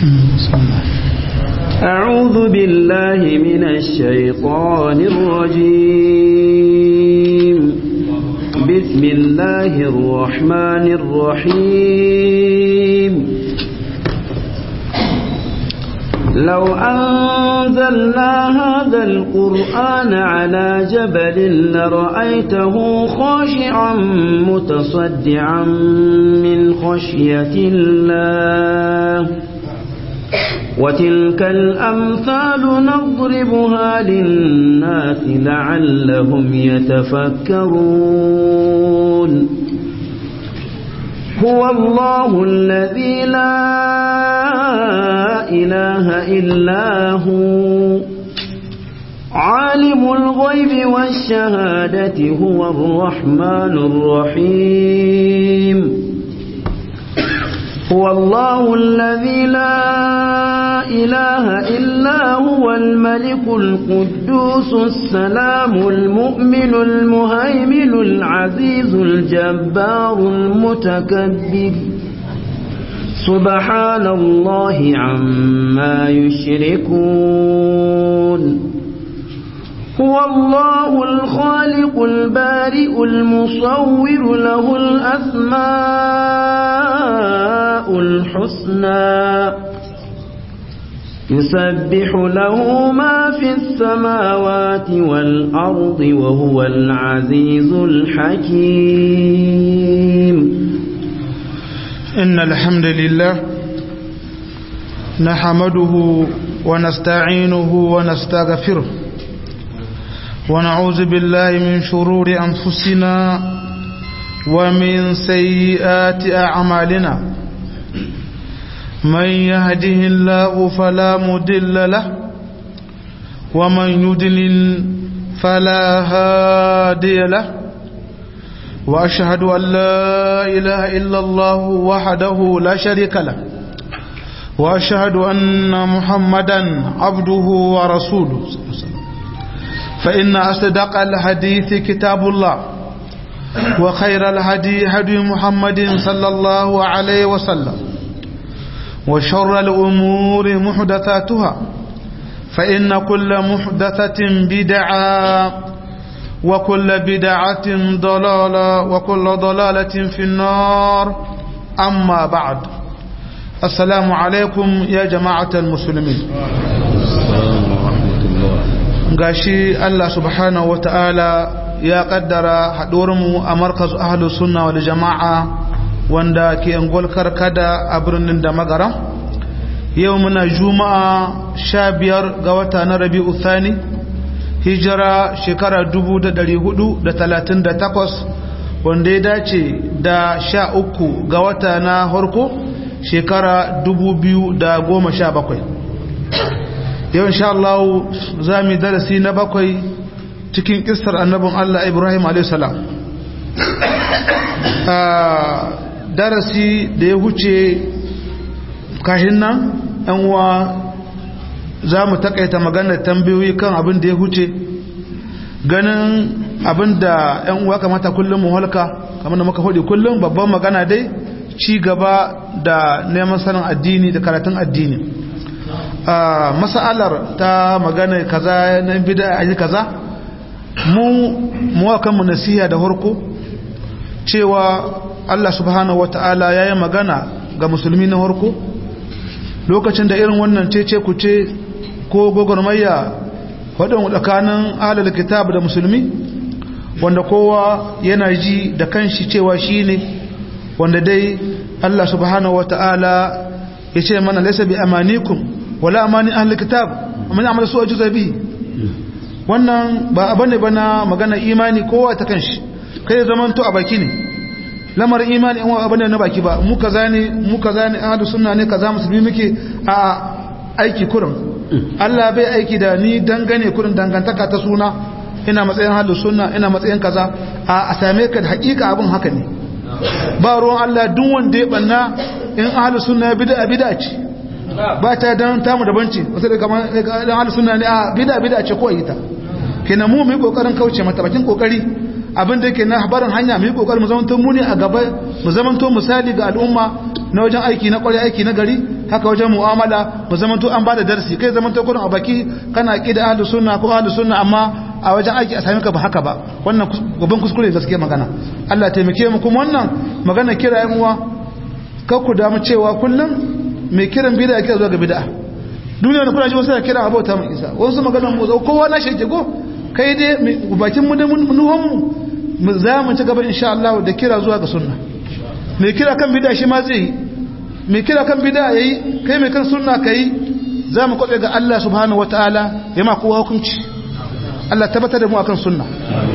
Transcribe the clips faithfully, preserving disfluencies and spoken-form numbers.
أعوذ بالله من الشيطان الرجيم بسم الله الرحمن الرحيم لو أنزلنا هذا القرآن على جبل لرأيته خاشعا متصدعا من خشية الله وتلك الأمثال نضربها للناس لعلهم يتفكرون هو الله الذي لا إله إلا هو عالم الغيب والشهادة هو الرحمن الرحيم هو الله الذي لا إله إلا هو الملك القدوس السلام المؤمن المهيمن العزيز الجبار المتكبر سبحان الله عما يشركون هو الله الخالق البارئ المصور له الأسماء الحسنى يسبح له ما في السماوات والأرض وهو العزيز الحكيم إن الحمد لله نحمده ونستعينه ونستغفره ونعوذ بالله من شرور أنفسنا ومن سيئات أعمالنا من يهده الله فلا مضل له ومن يضلل فلا هادي له وأشهد أن لا إله إلا الله وحده لا شريك له وأشهد أن محمدا عبده ورسوله فإن أصدق الحديث كتاب الله وخير الهدي هدي محمد صلى الله عليه وسلم وشر الأمور محدثاتها فإن كل محدثة بدعة وكل بدعة ضلالة وكل ضلالة في النار أما بعد السلام عليكم يا جماعة المسلمين gashi Allah subhanahu wa ta'ala ya kaddara haɗuwarmu a markazu ahlus sunna wal jama'a wanda ke angol karkada a birnin da magara yau muna juma'a sha biyar ga wata na rabi'u thani hijira shekara dubu da dari hudu da talatin da takwas wanda ya dace da sha uku ga wata na harko shekara dubu biyu da goma sha bakwai yau insha Allah za mu darasi na bakwai cikin kissar annabin Allah Ibrahim alayhi salam darasi da ya huce kahin nan ɗan uwa za mu takaita maganar tambayoyi kan abin da ya huce ganin abin da ɗan uwa kamata kullum mu halka kamar da muka faɗi kullum babban magana dai ci gaba da neman sanin addini da karatun addini Uh, masalar ta magana kaza na bid'a ayi kaza mu mu kan mu nasiha da harko cewa Allah subhanahu wataala yayi magana ga musulmi na harko lokacin da irin wannan cece ku ce ko gogormayya wadan tsakanin ahlul kitab da musulmi wanda kowa yana ji da kanshi cewa shine wanda dai Allah subhanahu wataala yace mana laysa bi amanikum wala amani ahlul kitab amma amal su ajuza bi wannan ba abane bana magana imani kowa ta kanshi kai zaman to a baki ne lamarin imani in abane na baki ba mu kaza ne mu kaza ne ahlus sunna ne kaza musulmi muke a aiki kurin Allah bai aiki da ni dangane kurin dangantaka ta suna ina matsayin ahlus sunna ina matsayin kaza a same ka da hakika abun haka ne ba ruwan Allah duk wanda ya banna in ahlus sunna bid'a bid'a ce ba ta dan tamu da banci wasu da kamar dan ahlus sunna ne a bid'a bid'a ce ko ita kenan mu mu kokarin kauce mata bakin kokari abin da yake na habarin hanya mu kokarin mu zamanto mu ne a gaba mu zamanto misali ga al'umma na wajen aiki na kwarai aiki na gari haka wajen mu'amala mu zamanto an bada darasi kai zamanto kurin a baki kana kida ahlus sunna ko ahlus sunna amma a wajen aiki a sami ka ba haka ba wannan gaban kuskure gaskiya magana Allah ya taimake mu kuma wannan magana kira yan uwa kar ku damu cewa kullum mai kiran bid'a yake zuwa ga bid'a duniya da kuna ji wasu kira abota mu isa wasu magana mu zo kowa na shege go kai dai bakin mu da mun mu za mu ci gaba insha Allah da kira zuwa ga sunna mai kira kan bid'a shi ma zai yi mai kira kan bid'a yayi kai mai kan sunna kai za mu kwabe ga Allah subhanahu wataala ya ma kowa hukunci Allah tabbatar da mu akan sunna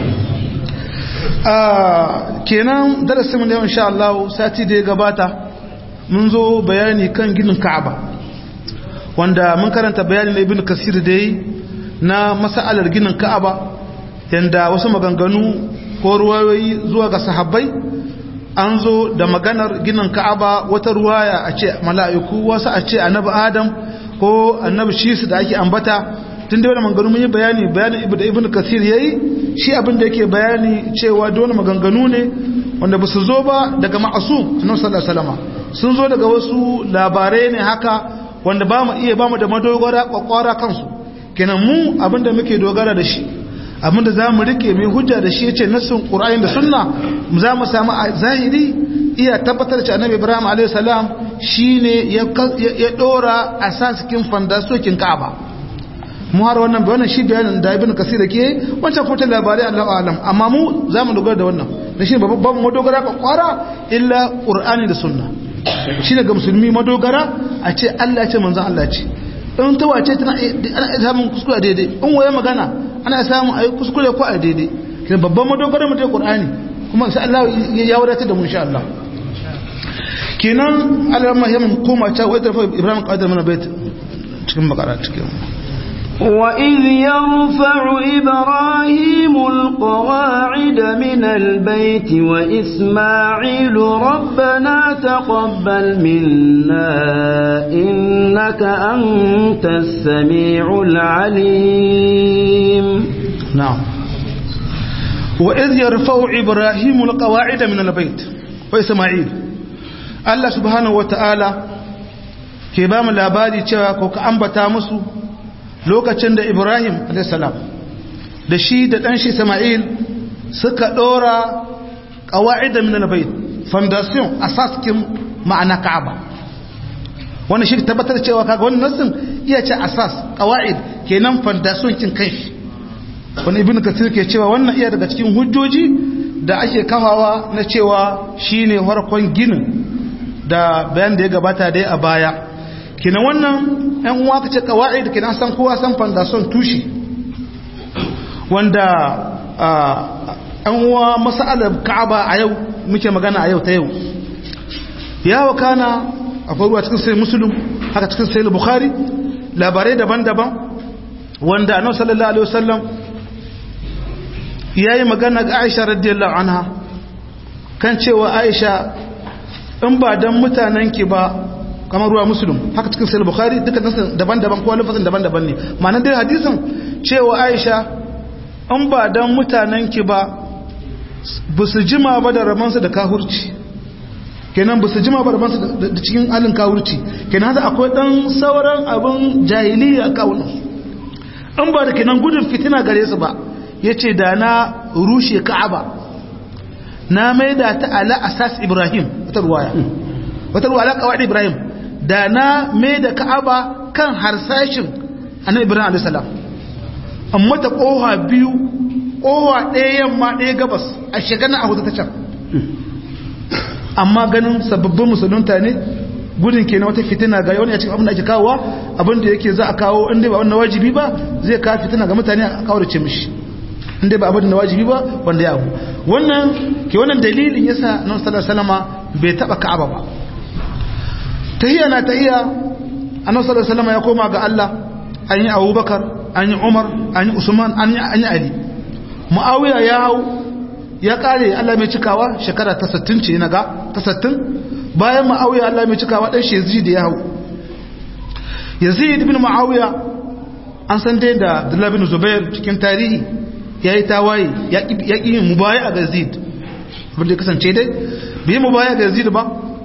ah kenan darasin mu ne insha Allah sati da ya gabata mun zo bayani kan ginin Ka'aba wanda mun karanta bayanin na Ibn Kasir da yi na mas'alar ginin Ka'aba yanda wasu maganganu ko ruwayoyi zuwa ga sahabbai an zo da maganar ginin Ka'aba wata ruwaya a ce mala'iku wasu a ce annabi Adam ko annabi Shisu da ake ambata tun da wani maganganu mun yi bayani bayanin Ibn Ibn Kathir yayi shi abin da yake bayani cewa dole maganganu ne wanda ba su zo ba daga ma'asum annabi sallallahu alaihi wasallam sun zo daga wasu labarai ne haka wanda ba mu iya ba mu da madogara kwakwara kansu kenan mu abin da muke dogara da shi abinda za mu rike mai hujja da shi ya ce nassin ƙura'in da sunna za mu samu a zahiri iya tabbatar da annabi ibrahim a.s. shi ne ya ɗora a sasikin fandasokin ka'aba mu har wannan bayanan shi bayanin da ibn kasir da ke wancan kuma labarai allahu alam amma mu za mu dogara da wannan da shi babban madogara kwakwara illa ƙura'ani da sunna shi daga musulmi madogara a ce allah ce manzan allah ce in ta wace tana samun kuskure daidai in waye magana ana samun ayi kuskure ko a daidai kin babban madogarar mutai Qur'ani kuma insha Allah ya wadatar da mu insha Allah kenan Allah mahimmin koma ta wai da Ibrahim qadar mana bait cikin bakara cikin وإذ يرفع إبراهيم القواعد من البيت وإسماعيل ربنا تقبل منا إنك أنت السميع العليم نعم وإذ يرفع إبراهيم القواعد من البيت وإسماعيل الله سبحانه وتعالى كبام الأبادي تشاكوك أنبتا مسو lokacin da Ibrahim alaihissalam da shi da ɗanshi Isma'il suka ɗora ƙawa'ida min al-bayt foundation asaskin ma'ana Ka'aba wannan shi tabbatar cewa kaga wannan nassin iya ce asas ƙawa'id kenan foundation kin kanshi wannan Ibn Kathir ke cewa wannan iya daga cikin hujjoji da ake kafawa na cewa shine farkon ginin da bayan da ya gabata dai a baya kenan wannan ɗan uwa kace qawaid kenan san kowa san foundation tushe wanda ɗan uwa mas'alar Ka'aba a yau muke magana a yau ta yau ya wakana akwai ruwa cikin sahih Muslim haka cikin sahih Bukhari labarai daban-daban wanda Annabi sallallahu alaihi wasallam yayi magana ga Aisha radiyallahu anha kan cewa Aisha in ba dan mutanen ki ba kamar ruwa Muslim haka cikin sahih Bukhari duka daban-daban ko lafazin daban-daban ne ma'anar dai hadisin cewa Aisha in ba dan mutanen ki ba busu jima ba da ramansa da kahurci kenan busu jima ba da ramansa da cikin halin kahurci kenan haka akwai dan sauran abin jahiliya a kawunan in ba da kenan gudun fitina gare su ba yace da na rushe Ka'aba na maida ta ala asas Ibrahim wata ruwaya wata ruwaya kawai Ibrahim da na maida Ka'aba kan harsashin annabi Ibrahim alayhi salam amma ta koha biyu kowa ɗaya yamma ɗaya gabas a shekana a hudu ta can amma ganin sababbin musulunta ne gudun ke na wata fitina ga wani a cikin abin da ake kawowa abin da yake za a kawo inda ba wannan wajibi ba zai kawo fitina ga mutane a kawarce mishi inda ba abin da wajibi ba wanda ya abu wannan ke wannan dalilin yasa nan sallallahu alaihi wasallama bai taba Ka'aba ba tahiyya na tahiyya annabi sallallahu alaihi wasallama ya koma ga Allah an yi Abubakar an yi Umar an yi Usman an yi Ali Muawiya ya hau ya kare Allah mai cikawa shekara ta sittin ce na ga ta sittin bayan Muawiya Allah mai cikawa dan Yazid ya hau Yazid ibn Muawiya an san dai da Abdullah bin Zubair cikin tarihi yayi tawaye ya ki yin mubaya ga Yazid wanda kasance dai bai mubaya ga Yazid ba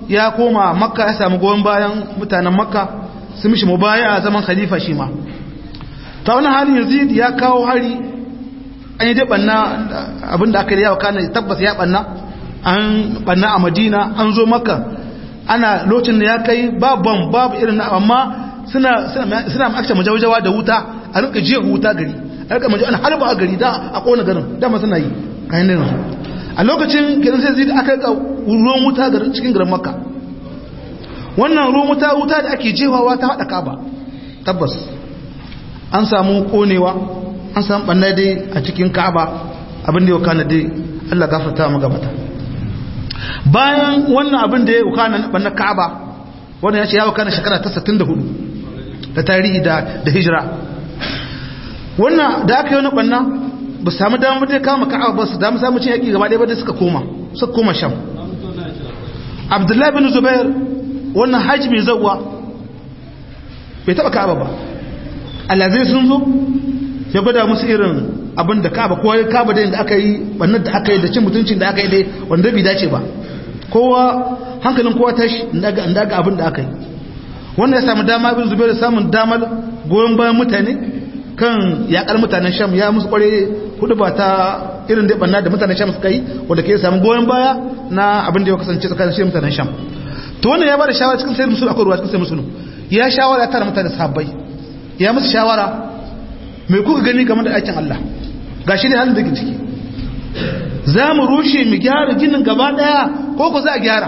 ya koma makka ya samu goyon bayan mutanen makka su mishi mubaya a zaman khalifa shi ma ta wani halin yazid ya kawo hari an yi dai banna abinda aka yi yawa kana tabbas ya banna an banna a madina an zo makka ana lokacin da ya kai babban babu irin na amma suna suna makta majawajawa da wuta a rinka jiya wuta gari a rinka majawa ana harba a gari da a kona garin dama suna yi kayan nan a lokacin kiran sai zai aka rika ruwan wuta garin cikin garin makka wannan ruwan wuta wuta da ake jewawa ta hada kaba tabbas an samu konewa an samu banna dai a cikin kaba abin da ya kana dai Allah gafarta mu gabata bayan wannan abin da ya kana banna kaba wannan ya ce ya kana shekara ta sittin da hudu da tarihi da da hijira wannan da aka yi wani banna ba su samu damar da kama ka'aba ba su damu samu cin yaki gaba ɗaya ba da suka koma suka koma sham abdullahi bin zubair wannan haji mai zauwa bai taɓa ka'aba ba alazai sun zo ya gwada musu irin abin da ka'aba kowa ya ka'aba da aka yi bannan da aka yi da cin mutuncin da aka yi dai wanda bai dace ba kowa hankalin kowa tashi inda ga abin da aka yi wannan ya samu dama bin zubair samun damar goyon bayan mutane kan yakar mutanen sham ya musu kware hudu ba ta irin da banna da mutanen sham suka yi wanda ke samu goyon baya na abin da ya kasance tsakanin shi mutanen sham to wannan ya bada shawara cikin sai musulmi akwai ruwa cikin sai musulmi ya shawara ya tara mutane sahabbai ya musu shawara me kuka gani game da aikin Allah gashi da halin da ke ciki za mu rushe mu gyara ginin gaba daya ko ko za a gyara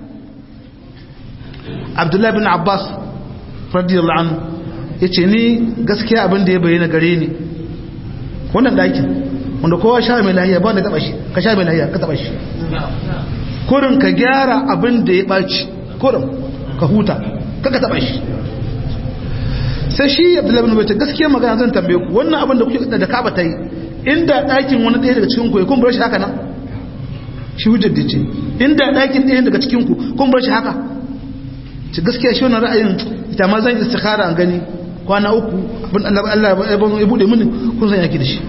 Abdullahi bin Abbas radiyallahu anhu yace ni gaskiya abin da ya bayyana gare ni wannan dakin wanda kowa sha mai lahiya ba wanda taba shi ka sha mai lahiya ka taba shi kurin ka gyara abin da ya baci kurin ka huta kaka taba shi sai shi Abdullahi bin Abbas gaskiya magana zan tambaye ku wannan abin da kuke da Kaaba tai inda dakin wani ɗaya daga cikin ku kun bar shi haka nan shi hujjar da ce inda dakin ɗaya daga cikin ku kun bar shi haka ci gaskiya shi wannan ra'ayin ita ma zan istikhara an gani kwana uku abin Allah ya bude mini kun san yake da shi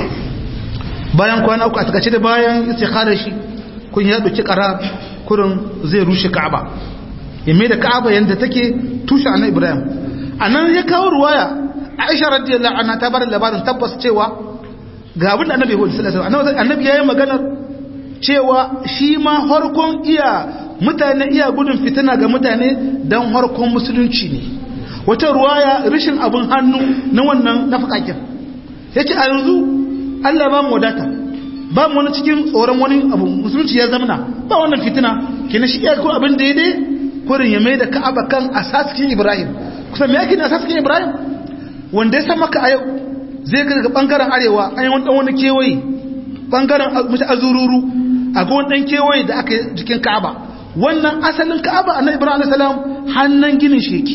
bayan kwana uku a takace da bayan istikhara shi kun ya dauki kara kurin zai rushe Ka'aba ya mai da Ka'aba yanda take tushe annabi Ibrahim anan ya kawo ruwaya Aisha radiyallahu anha ta bar labarin tabbas cewa ga abin da annabi sallallahu alaihi wasallam annabi yayin maganar cewa shi ma harkon iya mutane iya gudun fitina ga mutane dan harkon musulunci ne wata ruwaya rashin abin hannu na wannan nafakakin yace a yanzu Allah ba mu wadata ba mu wani cikin tsoron wani abu musulunci ya zamana ba wannan fitina kina shi ya ko abin da yake kurin ya mai da Ka'aba kan asaskin Ibrahim kusa me yake da asaskin Ibrahim wanda ya san maka a yau zai ga bangaren arewa an yi wani dan wani kewaye bangaren mutu azururu a ga wani dan kewaye da aka jikin Ka'aba wannan asalin Ka'aba annabi Ibrahim alayhi salam hannun ginin sheki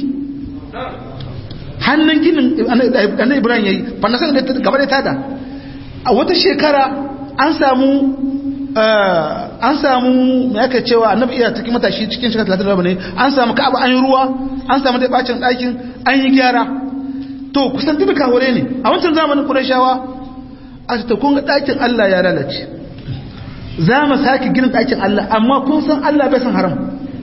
hannun ginin annabi Ibrahim yayi fa nasan da gaba da tada a wata shekara an samu an samu me aka cewa annabi iya cikin matashi cikin shekara talatin da ne an samu Ka'aba an yi ruwa an samu da bacin ɗakin an yi gyara to kusan duka hore ne a wancan zamanin Qurayshawa a ta kun ga ɗakin Allah ya lalace za mu sake ginin ɗakin Allah amma kun san Allah bai san haram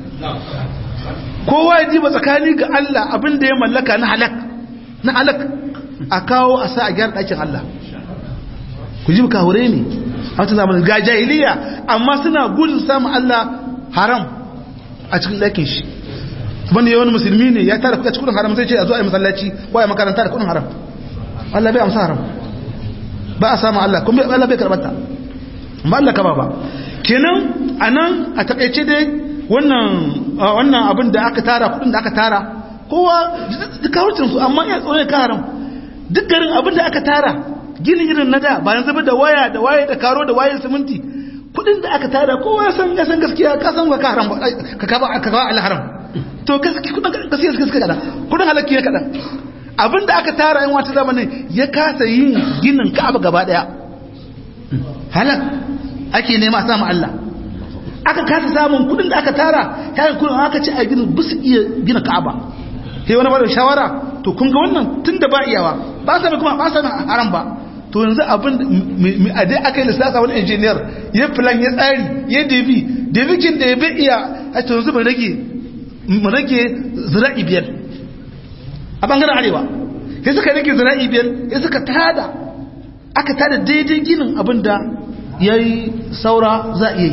kowa ya diba tsakani ga Allah abin da ya mallaka na halak na halak a kawo a sa a gyara ɗakin Allah ku ji ka hore ne a wata zamanin ga jahiliya amma suna gudun samun Allah haram a cikin ɗakin shi wanda yawan musulmi ne ya tara kuɗa cikin haram sai ce a zo a yi masallaci ko a makaranta da kuɗin haram Allah bai amsa haram ba a samun Allah kuma Allah bai karɓar ta ba Allah kaba ba kenan anan a takaice dai wannan wannan abin da aka tara kuɗin da aka tara kowa kawucin su amma ya tsone ka haram duk garin abin da aka tara gini irin na da ba yanzu ba da waya da waye da karo da waye siminti kudin da aka tara kowa ya san ya san gaskiya ka san ka haram ka ka ba ka ba al-haram to gaskiya kudin gaskiya gaskiya kada kudin halakki ne kada abinda aka tara in wata zamanin ya kasa yin ginin Ka'aba gaba daya halak ake nema a samu Allah aka kasa samun kudin da aka tara kayan kudin aka ci a ginin bisu iya gina Ka'aba sai wani bada shawara to kun ga wannan tunda ba iyawa ba sa kuma ba sa haram ba to yanzu abin a dai aka yi lissasa wani engineer ya plan ya tsari ya debi debikin da ya bi iya a to yanzu mu rage mu rage zira'i biyar a bangaren arewa sai suka rage zira'i biyar sai suka tada aka tada daidai ginin abinda yayi saura za a yi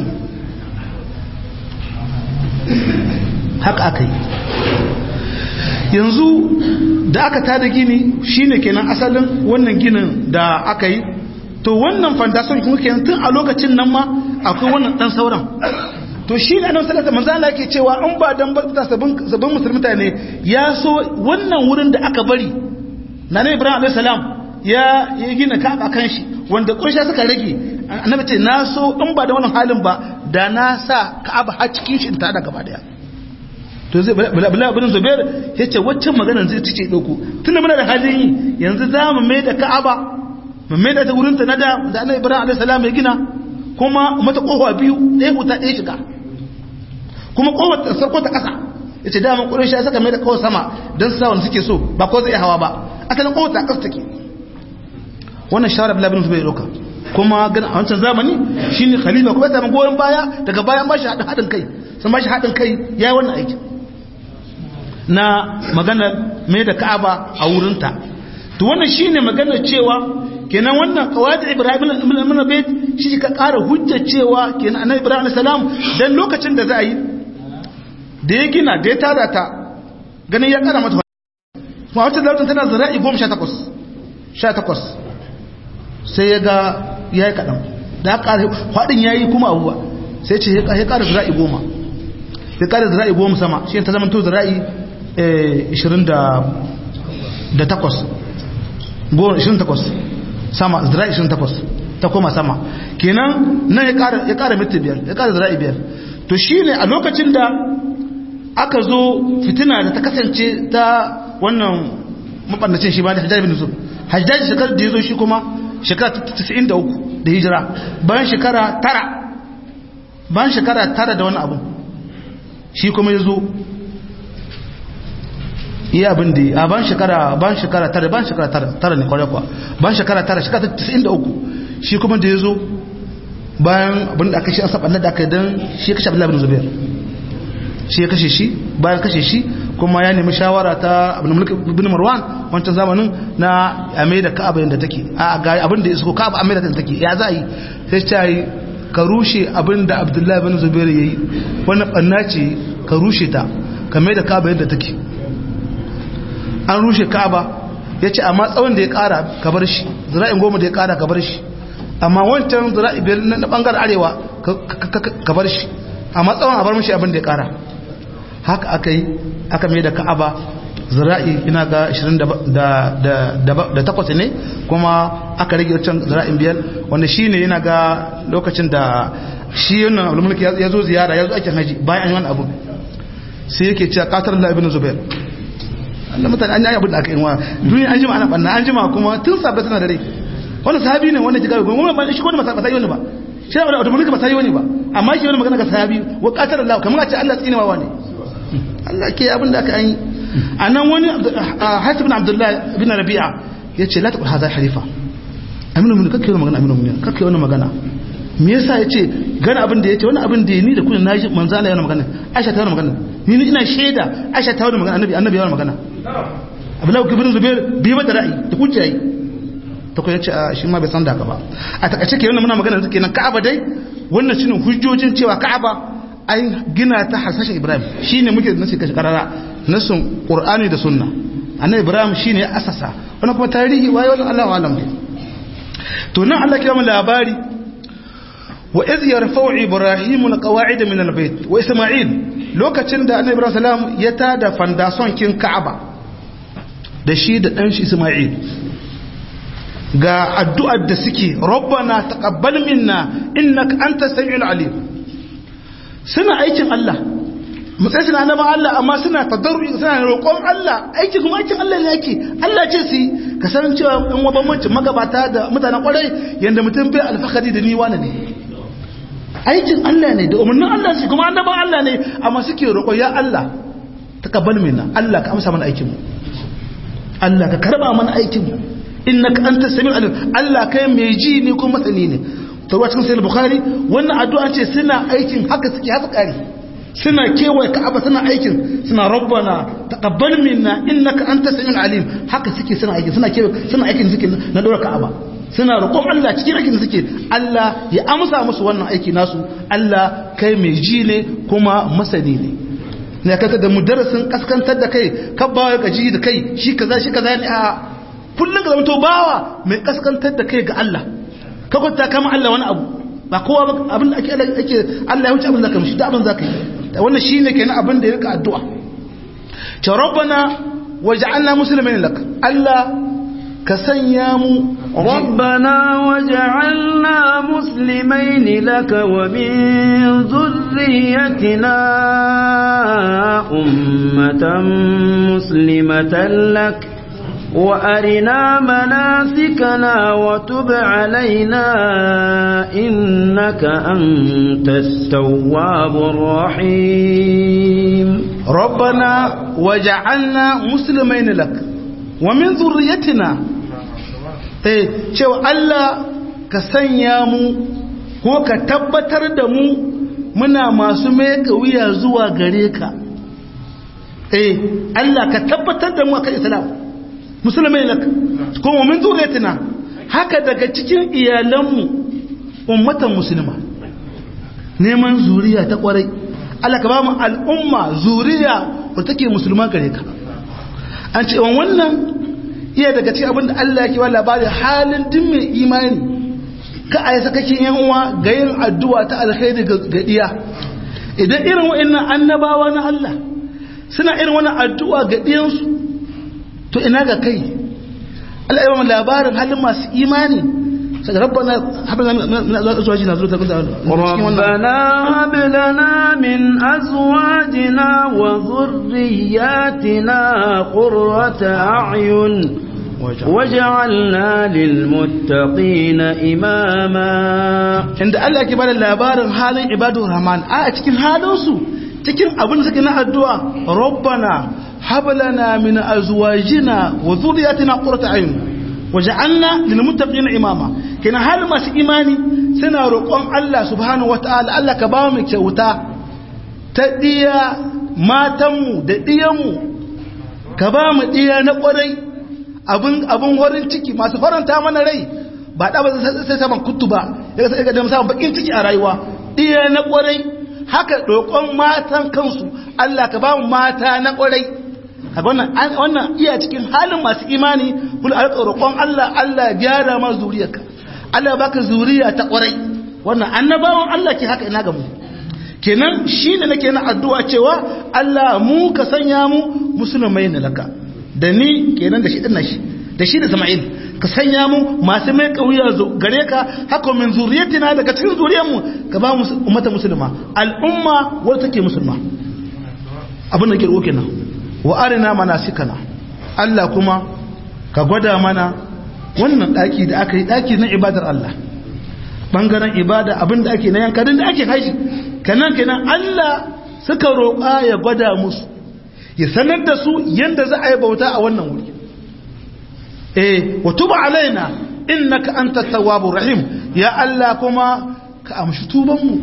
haka aka yi yanzu da aka tada gini shine kenan asalin wannan ginin da aka yi to wannan foundation kuma kenan tun a lokacin nan ma akwai wannan dan sauran to shi ne annabi sallallahu alaihi wasallam manzo Allah yake cewa an ba dan barkata sabon sabon musulmi mutane ya so wannan wurin da aka bari na Nabi Ibrahim alaihi salam ya ya gina Ka'aba kan shi wanda Quraysh suka rage annabi ce na so in ba da wannan halin ba da na sa Ka'aba har cikin shi ta da gaba daya to zai bala ibn Zubair yace waccan maganar zai tace dauko tunda muna da halin yi yanzu za mu mai da Ka'aba mu mai da ta wurin ta na da da Annabi Ibrahim alaihi salam ya gina kuma mata kofa biyu ɗaya huta ɗaya shiga kuma kofar ta sarko ta ƙasa yace da mun Quraysh ya saka mai da kawai sama dan sa wanda suke so ba ko zai hawa ba asalin kofar ta ƙasa take wannan shawara Abdullah ibn Zubair doka kuma a wancan zamani shine khalifa kuma ya samu goyon baya daga bayan bashi haɗin kai sun bashi haɗin kai yayi wannan aiki na maganar mai da Ka'aba a wurinta to wannan shine maganar cewa kenan wannan qawaid Ibrahim ibn Bayt shi ka ƙara hujja cewa kenan Annabi Ibrahim alayhis salam dan lokacin da za a yi da ya gina da ya tada ta ganin ya ƙara mata kuma wata zartun tana zira'i goma sha takwas sha takwas sai ya ga ya yi kaɗan da ƙara faɗin ya yi kuma abuwa sai ce ya ƙara zira'i goma ya ƙara zira'i goma sama shi ta zama to zira'i ishirin da takwas ishirin da takwas sama zira'i ishirin da takwas ta koma sama kenan nan ya ƙara mita biyar ya ƙara zira'i biyar to shi ne a lokacin da aka zo fitina da ta kasance ta wannan mabannacin shi ba da hajjaji bin yusuf hajjaji shekarar da ya zo shi kuma shekara tisa'in da uku da hijira bayan shekara tara bayan shekara tara da wani abu shi kuma ya zo iya abin da a bayan shekara bayan shekara tara bayan shekara tara tara ne kwarai kuwa bayan shekara tara shekara tisa'in da uku shi kuma da ya zo bayan abin da aka shi an saɓa da aka yi don shi ya kashe Abdullahi bin Zubair shi ya kashe shi bayan kashe shi kuma ya nemi shawara ta ibn Marwan wancan zamanin na amai da Ka'aba yadda take a ga abin da ya isko Ka'aba amai da take ya za yi sai ta yi ka rushe abin da Abdullahi bin Zubair yayi wannan banna ce ka rushe ta ka mai da Ka'aba yadda take an rushe Ka'aba yace amma tsawon da ya kara ka bar shi zira'in goma da ya kara ka bar shi amma wancan zira'i biyar na bangaren arewa ka bar shi amma tsawon a bar mishi abin da ya kara haka aka yi aka mai da Ka'aba zira'i ina ga ashirin da takwas ne kuma aka rage wancan zira'in biyar wanda shi ne yana ga lokacin da shi yana mulki ya zo ziyara ya zo aikin haji bayan an yi wani abu sai yake cewa qatar Allah ibn Zubair Allah mutane an yi abin da aka yi wa duniya an jima ana banna an jima kuma tun sabbai suna da rai wani sahabi ne wanda ke gaba kuma ba shi ko ba sai wani ba shi da automatic ba sai wani ba amma shi wani magana ga sahabi wa qatar Allah kamar a ce Allah tsinewa wani Allah ke abin da aka yi a nan wani Hasib bin Abdullah bin Rabi'a ya ce la taqul hadha halifa aminu mun kake wani magana aminu mun kake wani magana me yasa ya ce gana abin da ya ce wani abin da ni da kuna naji manzo Allah yana magana Aisha ta yana magana ni ina shaida Aisha ta yana magana annabi annabi yana magana Abdullah ibn Zubair bai mata ra'ayi da hujja yi ta kuma yace shi ma bai san da ka ba a takaice kenan muna magana kenan Ka'aba dai wannan shine hujjojin cewa Ka'aba ai gina ta hasashen Ibrahim shine muke nasi kashi karara nasun Qur'ani da Sunna annabi Ibrahim shine asasa wannan kuma tarihi waye wannan Allahu alam ne to nan Allah ya kira labari wa idh yarfa'u Ibrahim alqawa'id min albayt wa Isma'il lokacin da annabi Ibrahim salam ya tada fandason kin Ka'aba da shi da dan shi Isma'il ga addu'ar da suke rabbana taqabbal minna innaka antas samiul alim suna aikin Allah matsayin suna annaban Allah amma suna tadarru suna roƙon Allah aiki kuma aikin Allah ne yake Allah ce su ka san cewa in waban mutum magabata da mutanen kwarai yanda mutum bai alfahari da ni wani ne aikin Allah ne da umarnin Allah shi kuma annaban Allah ne amma suke roƙo ya Allah taqabbal minna Allah ka amsa mana aikin mu Allah ka karba mana aikin mu innaka antas samiul alim Allah kai mai ji ne kuma masani ne tarwa cikin sahih bukhari wannan addu'a ce suna aikin haka suke haka kare suna kewaye ka'aba suna aikin suna rabbana taqabbal minna innaka antas samiul alim haka suke suna aikin suna kewaye suna aikin suke na dora ka'aba suna roƙon Allah cikin aikin suke Allah ya amsa musu wannan aiki nasu Allah kai mai ji ne kuma masani ne ne kaga da mudarrisin kaskantar da kai kabbawa ga ji da kai shi kaza shi kaza ne a kullun ga zamanto bawa mai kaskantar da kai ga Allah ka kwanta kama Allah wani abu ba kowa abin da ake ake Allah ya wuce abin da zaka mishi da abin zaka yi wannan shine kenan abin da ya rika addu'a ta rabbana waj'alna muslimin lak Allah ka sanya mu rabbana waj'alna muslimin lak wa min dhurriyyatina ummatan muslimatan lak وأرنا مناسكنا وتب علينا إنك أنت التواب الرحيم ربنا وجعلنا مسلمين لك ومن ذريتنا eh cewa Allah ka sanya mu ko ka tabbatar da mu muna masu mai wuya zuwa gare ka eh Allah ka tabbatar da mu akan Islam musulmai lak kuma min zuriyatina haka daga cikin iyalanmu ummatan musulma neman zuriya ta kwarai Allah ka ba mu al'umma zuriya wacce take musulma gare ka an ce wannan iya daga cikin abinda Allah yake wa labari halin din mai imani ka ayi sakakin yan uwa ga yin addu'a ta alkhairi ga diya idan irin wa'annan annabawa na Allah suna irin wannan addu'a ga diyansu to ina ga kai Allah ya ba mu labarin halin masu imani sai rabbana hab lana min azwajina dhurriyyatan rabbana hab lana min azwajina wa dhurriyyatina qurrata a'yun waj'alna lil muttaqina imama inda Allah ke bada labarin halin ibadur rahman a cikin halin su cikin abin da suke na addu'a rabbana هب لنا من أزواجنا وذرياتنا قرة عين وجعلنا للمتقين إماما كنا هل مس إيماني سنا رقم الله سبحانه وتعالى الله كبامك شوتا تديا ما تمو ديامو كبام ديا نقري abun abun horin ciki masu faranta mana rai ba da ba sai saman kutuba ya sai ga da musamman bakin ciki a rayuwa diya na kwarai haka roƙon matan kansu Allah ka ba mu mata na kwarai wannan wannan iya cikin halin masu imani kula alƙa roƙon Allah Allah ya gyara ma zuriyarka Allah baka zuriya ta ƙwarai wannan annabawan Allah ke haka ina ga mu kenan shine nake na addu'a cewa Allah mu ka sanya mu musulmai ne laka da ni kenan da shi din nashi da shi da Sama'il ka sanya mu masu mai kauya gare ka haka min zuriyatina daga cikin zuriyar mu ka ba mu ummata musulma al'umma wadda take musulma abin da ke roƙo kenan wa arina manasikana Allah kuma ka gwada mana wannan daki da aka yi daki na ibadar Allah bangaren ibada abinda ake na yankarin da ake haishi kanan kenan Allah suka roƙa ya gwada musu ya sanar da su yanda za a yi bauta a wannan wuri eh wa tuba alaina innaka antat tawwabur rahim ya Allah kuma ka amshi tuban mu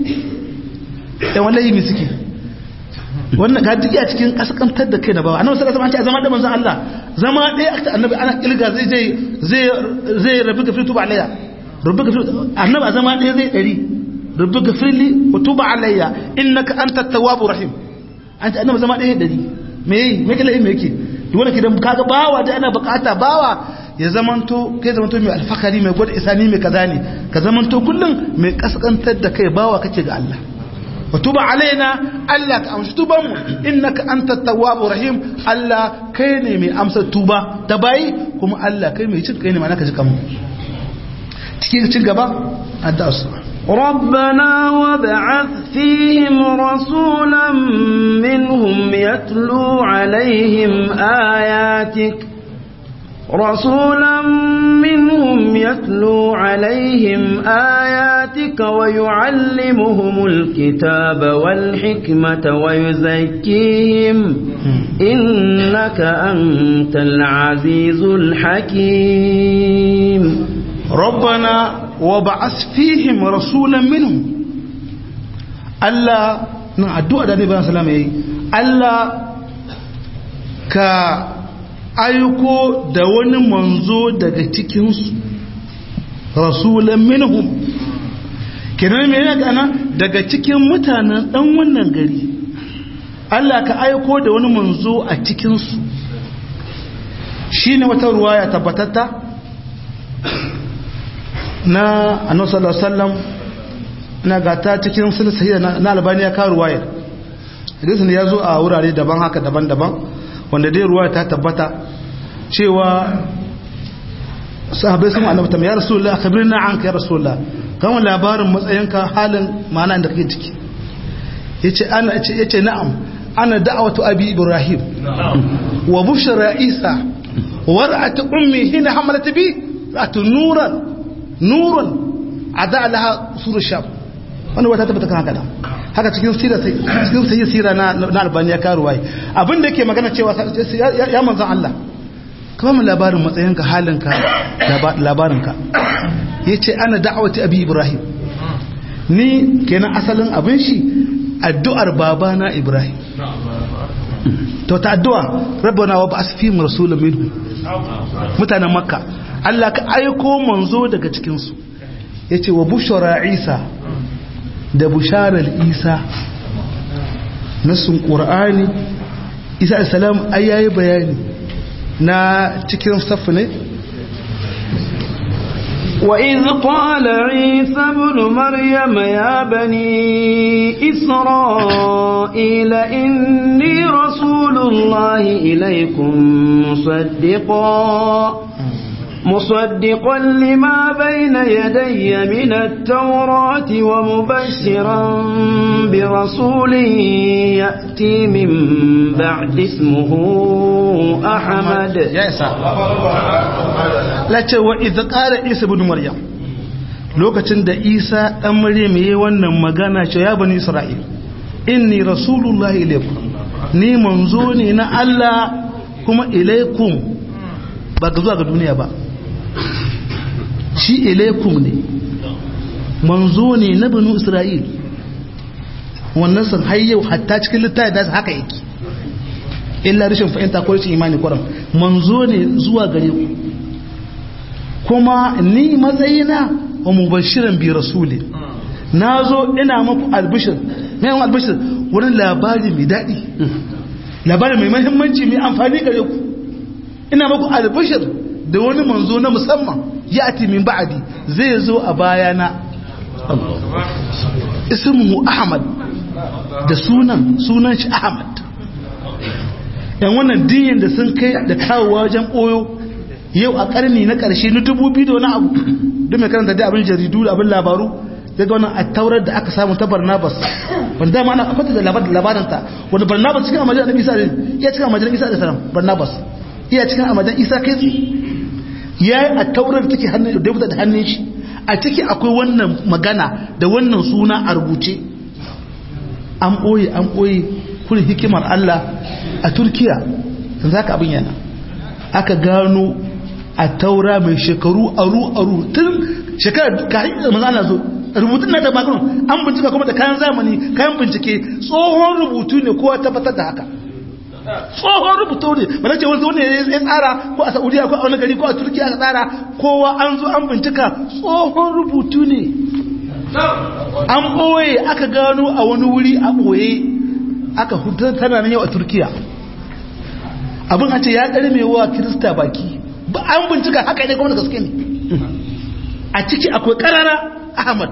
eh wallahi mi suke wannan ga duk a cikin kaskantar da kai na bawa annabi sallallahu alaihi wasallam an ce zama da manzon Allah zama ɗaya aka annabi ana kilga zai zai zai zai rabbi ka tuba alayya rabbi ka annabi a zama ɗaya zai dari rabbi ka firli wa tuba alayya innaka antat tawwabur rahim an ce annabi zama ɗaya dari me me kala me yake duk wanda kidan kaga bawa da ana bukata bawa ya zamanto kai zamanto mai alfakari mai gwada isani mai kaza ne ka zamanto kullum mai kaskantar da kai bawa kace ga Allah وتوب علينا الله كأمس توبهم إنك أنت التواب الرحيم الله كيني من أمس التوبة تباي كم الله كيني يشد كيني معناك جكم تكيد تجبا الدرس ربنا وابعث فيهم رسولا منهم يتلو عليهم آياتك رسولا منهم يتلو عليهم آياتك ويعلمهم الكتاب والحكمة ويزكيهم إنك أنت العزيز الحكيم ربنا وبعث فيهم رسولا منهم ألا nan addu'a da Ibrahim salama yayi Allah ka aiko da wani manzo daga cikin su rasulan minhum kenan me yana kana daga cikin mutanen dan wannan gari Allah ka aiko da wani manzo a cikin su shine wata ruwaya tabbatatta na annabi sallallahu alaihi wasallam na gata cikin silsila na Albani ya kawo ruwayar hadisin ya zo a wurare daban haka daban-daban wanda dai ruwaya ta tabbata cewa sahabbai sun annabi tambayar rasulullah akhbirna anka ya rasulullah kan labarin matsayinka halin ma'ana da kake ciki yace ana yace na'am ana da'watu abi ibrahim wa bushra isa wa ra'at ummi hina hamalat bi ra'at nuran nurun ada laha sur sham wannan wata tabbata kan haka da haka cikin sira cikin sai sira na na albani ya karuwa abin da yake magana cewa ya manzon Allah kuma mu labarin matsayinka halinka labarinka yace ana da'wati abi ibrahim ni kenan asalin abin shi addu'ar babana ibrahim to ta addu'a rabbana wa ba'ath fihim rasulan minhum mutanen makka Allah ka aiko manzo daga cikin su yace wa bushara isa da busharar isa nasun qur'ani isa alayhi salam ayayi bayani na cikin safu ne وإذ قال عيسى ابن مريم يا بني إسرائيل إني رسول الله إليكم مصدقا مصدقا لما بين يدي من التوراة ومبشرا برسول يأتي من بعد اسمه أحمد لا وإذ قال عيسى بن مريم lokacin da Isa dan Maryam yayin wannan magana ce ya bani Isra'il inni rasulullahi ilaykum ni manzo ne na Allah kuma ilaykum ba ga zuwa ga duniya ba shi ilaykum ne manzo ne na bani Isra'il wannan san har yau hatta cikin littafi da haka yake illa rashin fahimta ko rashin imani kuran manzo ne zuwa gare ku kuma ni matsayina wa mubashiran bi rasuli nazo ina muku albishir mai yawan albishir wurin labari mai dadi labari mai muhimmanci mai amfani gare ku ina muku albishir da wani manzo na musamman ya ati min ba'di zai zo a bayana ismuhu ahmad da sunan sunan shi ahmad yan wannan dinin da sun kai da kawo wajen boyo yau a karni na karshe na dubu biyu da wani abu don mai karanta da abin jaridu da abin labaru daga wannan a taurar da aka samu ta Barnabas wanda ma ana akwata da labaranta wanda Barnabas cikin amajan Annabi Isa ne iya cikin amajan Isa da salam Barnabas iya cikin amajan Isa kai tsi yayi a taurar take hannun da da hannun shi a ciki akwai wannan magana da wannan suna a rubuce an boye an boye kullu hikimar Allah a Turkiya dan zaka abin yana aka gano a taura mai shekaru aru aru tun shekarar ka hanyar maza na zo rubutun na da maganin an bincika kuma da kayan zamani kayan bincike tsohon rubutu ne kowa tabbatar da haka tsohon rubutu ne ba na ce wani zaune ya tsara ko a saudiya ko a wani gari ko a turkiya aka tsara kowa an zo an bincika tsohon rubutu ne an ɓoye aka gano a wani wuri a ɓoye aka hutar tana nan yau a turkiya abin a ce ya ɗarme wa kirista baki ba an bincika haka ne kuma da gaske ne a ciki akwai karara ahmad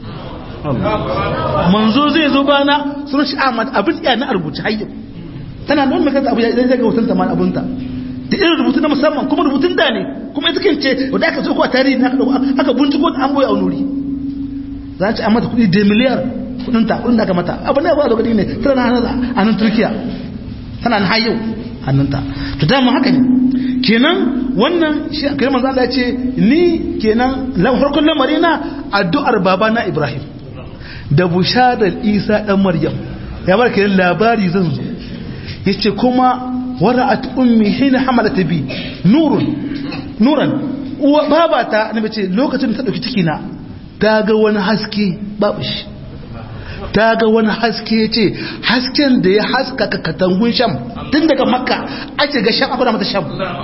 manzo zai zo bana sunan shi ahmad abin iya na rubuce hayyau tana nan mai kanta abu ya zai ga hoton ta mal abunta da irin rubutu na musamman kuma rubutun da ne kuma ita kance wanda aka zo ko a tarihi aka dauko aka binciko an boye a nuri za ci amma kudi da miliyar kudin ta kudin da aka mata abu ne ba da kudi ne tana nan a nan turkiya tana nan hayyau hannunta to dama haka ne kenan wannan shi kai manzo Allah ya ce ni kenan farkon lamari na addu'ar baba na Ibrahim da bushadar Isa dan Maryam ya bar kenan labari zan zo yace kuma wara'at ummi hina hamalat bi nurun nuran uwa babata nabi ce lokacin ta dauki ciki na ta ga wani haske babu shi ta ga wani haske ce hasken da ya haskaka katangun sham tun daga makka ake ga sham abuna mata sham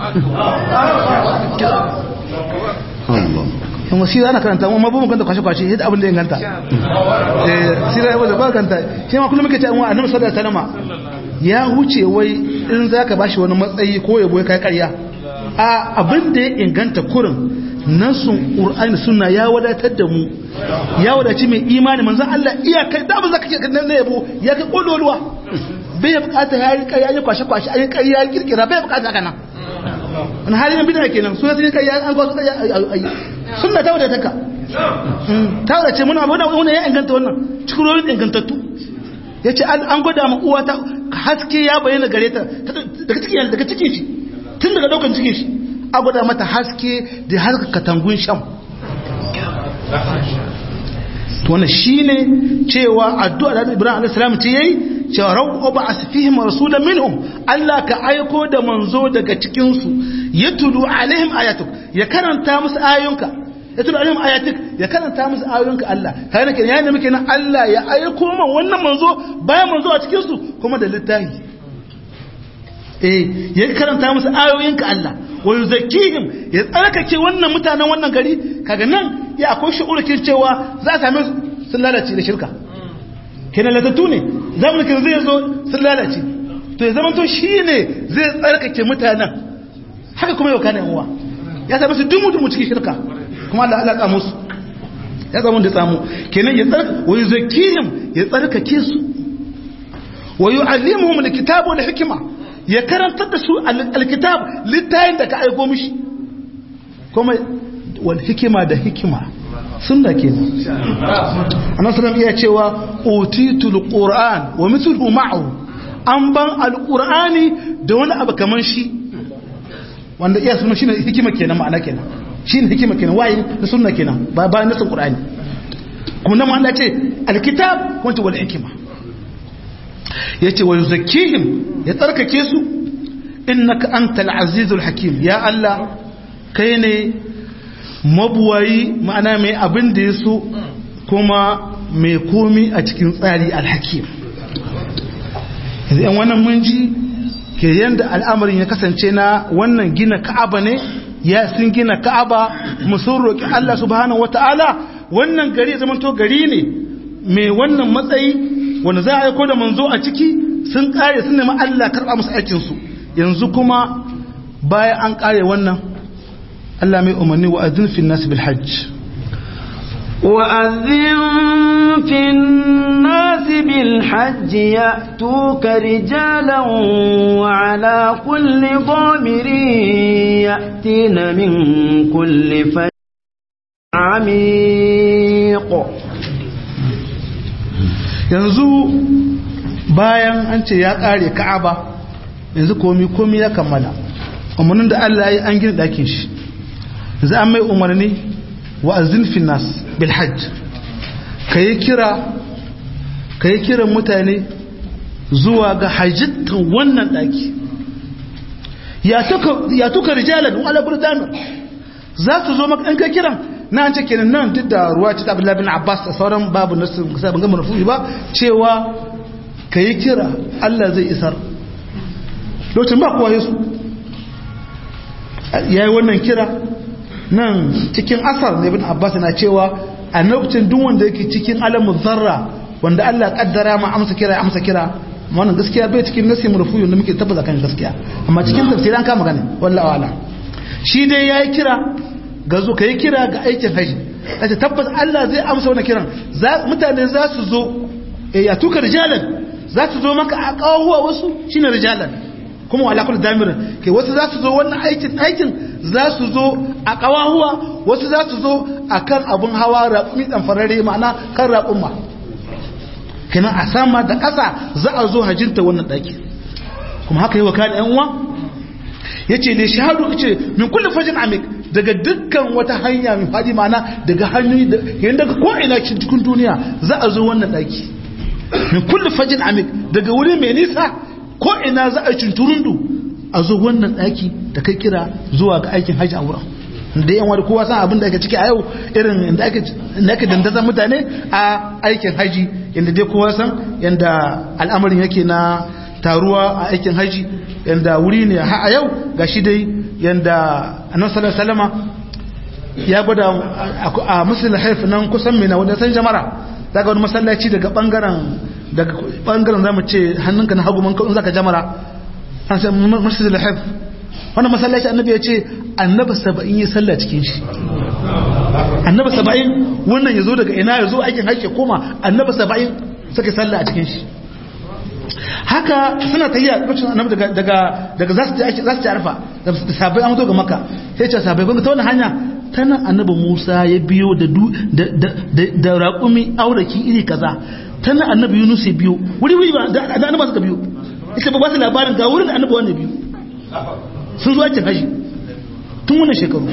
kuma shi ana karanta amma ba mu kanta kwashe kwashe yadda abin da ya ganta eh sira ya ba kanta shi ma kullum muke ce annabi annabi sallallahu alaihi wasallam ya huce wai in zaka bashi wani matsayi ko yabo kai ƙarya a abin da ya inganta kurin nasun qur'ani sunna ya wadatar da mu ya wadaci mai imani manzon Allah iya kai da abin zaka ce na yabo ya kai kololuwa bai bukata ya yi ƙarya ya kwashe kwashe ayi ƙarya kirkira bai bukata haka nan wani hali na bid'a kenan suna sun kai an gwasu kai ayi sunna ta wadata ka ta wadace muna abu da wani ya inganta wannan cikin rolin ingantattu yace an gwada mu uwa ta haske ya bayyana gare ta daga cikin daga cikin shi tun daga daukan cikin shi a gwada mata haske da haska katangun sham to wannan shine cewa addu'a da Ibrahim alayhi salam ce yayi cewa rabbu ba'athihim rasulan minhum Allah ka aiko da manzo daga cikin su yatulu alaihim ayatuk ya karanta musu ayoyinka yatulu alaihim ayatik ya karanta musu ayoyinka Allah kai nake yayin da muke nan Allah ya aiko man wannan manzo bayan manzo a cikin su kuma da littafi eh ya karanta musu ayoyinka Allah wa yuzakkihim ya tsarkake wannan mutanen wannan gari kaga nan ya akwai shi'urkin cewa za a same sun lalace da shirka kenan latattu ne zamanin zai zo sun lalace to ya zama to shine zai tsarkake mutanen haka kuma yau kana uwa ya same su dumu dumu cikin shirka kuma Allah Allah tsamu su ya zama da tsamu kenan ya tsarka wa yuzakkihim ya tsarkake su wa yu'allimuhum alkitaba wal hikma ya karantar da su alkitab littayin da ka aiko mishi kuma wal hikima da hikima sunna kenan annabi sallallahu iya cewa utitul qur'an wa mithluhu ma'ahu an ban alqur'ani da wani abu kaman shi wanda iya sunna shine hikima kenan ma'ana kenan shine hikima kenan wayi da sunna kenan ba ba nasin qur'ani kuma nan Allah ce alkitab wanda wal hikima yace wa yuzakkihim ya tsarkake su innaka antal azizul hakim ya Allah kai ne mabuwayi ma'ana mai abin da ya so kuma mai komi a cikin tsari alhakim yanzu yan wannan mun ji ke yanda al'amarin ya kasance na wannan gina ka'aba ne ya sun gina ka'aba musun roƙi Allah subhanahu wata'ala wannan gari zaman to gari ne mai wannan matsayi wanda za a aiko da manzo a ciki sun kare sun nemi Allah karɓa musu aikinsu yanzu kuma bayan an kare wannan Allah mai umarni wa azin fi nas bil hajj wa azin fi nas bil hajj ya'tuka rijalan wa ala kulli dhamirin ya'tina min kulli fajjin amiq yanzu bayan an ce ya kare Ka'aba yanzu komi komi ya kammala umarnin da Allah ya yi an gina dakin shi za a mai umarni wa azin finnas bil hajj ka yi kira ka yi kiran mutane zuwa ga hajjittan wannan daki ya tuka rijalan wala burdanar za su zo maka ɗan ka kiran na an ce kenan nan duk da ruwa ce ta Abdullahi bin Abbas da sauran babu nasu ban gama rufu'i ba cewa ka yi kira Allah zai isar lokacin ba kowa yesu ya yi wannan kira nan cikin asar ne bin Abbas na cewa a lokacin duk wanda yake cikin alamun zarra wanda Allah kaddara ma amsa kira amsa kira wannan gaskiya bai cikin nasi murfu'un da muke tabbata kan gaskiya amma cikin tafsirin an kama gane wallahi wala shi dai yayi kira ga zo kai kira ga aikin haji kace tabbas Allah zai amsa wannan kiran mutane za su zo ya tuka rijalan za su zo maka a kawuwa wasu shine rijalan kuma wala kullu damirin kai wasu za su zo wannan aikin aikin za su zo a kawahuwa wasu za su zo akan abun hawa raƙumi dan farare ma'ana kan raƙumma kina a sama da ƙasa za a zo hajinta wannan daki kuma haka yi wa kan ƴan uwa yace ne shahadu yace min kullu fajin amik daga dukkan wata hanya mai fadi ma'ana daga hanyoyi da yayin daga ko ina cikin duniya za a zo wannan daki min kullu fajin amik daga wuri mai nisa ko ina za a cinturundu a zo wannan daki da kai kira zuwa ga aikin haji a wurin da yan wani kowa san abin da ake ciki a yau irin inda ake inda ake dandazon mutane a aikin haji inda dai kowa san yanda al'amarin yake na taruwa a aikin haji yanda wuri ne a yau gashi dai yanda annabi sallallahu alaihi wasallama ya gwada a musul haif nan kusan mina wanda san jamara daga wani masallaci daga bangaren daga bangaren zamu ce hannunka na hagu man in zaka jamara an sai musul haif wannan masallaci annabi ya ce annabi saba'in ya salla cikin shi annabi saba'in wannan yazo daga ina yazo aikin haƙƙi koma annabi saba'in suka salla a cikin shi haka suna tayya lokacin annabi daga daga daga zasu je zasu ci arfa da sabai an zo ga makka sai ce sabai kun ta wannan hanya tana annabi Musa ya biyo da da da da raƙumi auraki iri kaza tana annabi Yunus ya biyo wuri wuri ba da annabi suka biyo ita ba ba su labarin ga wurin da annabi wannan biyo sun zo aikin haji tun wannan shekaru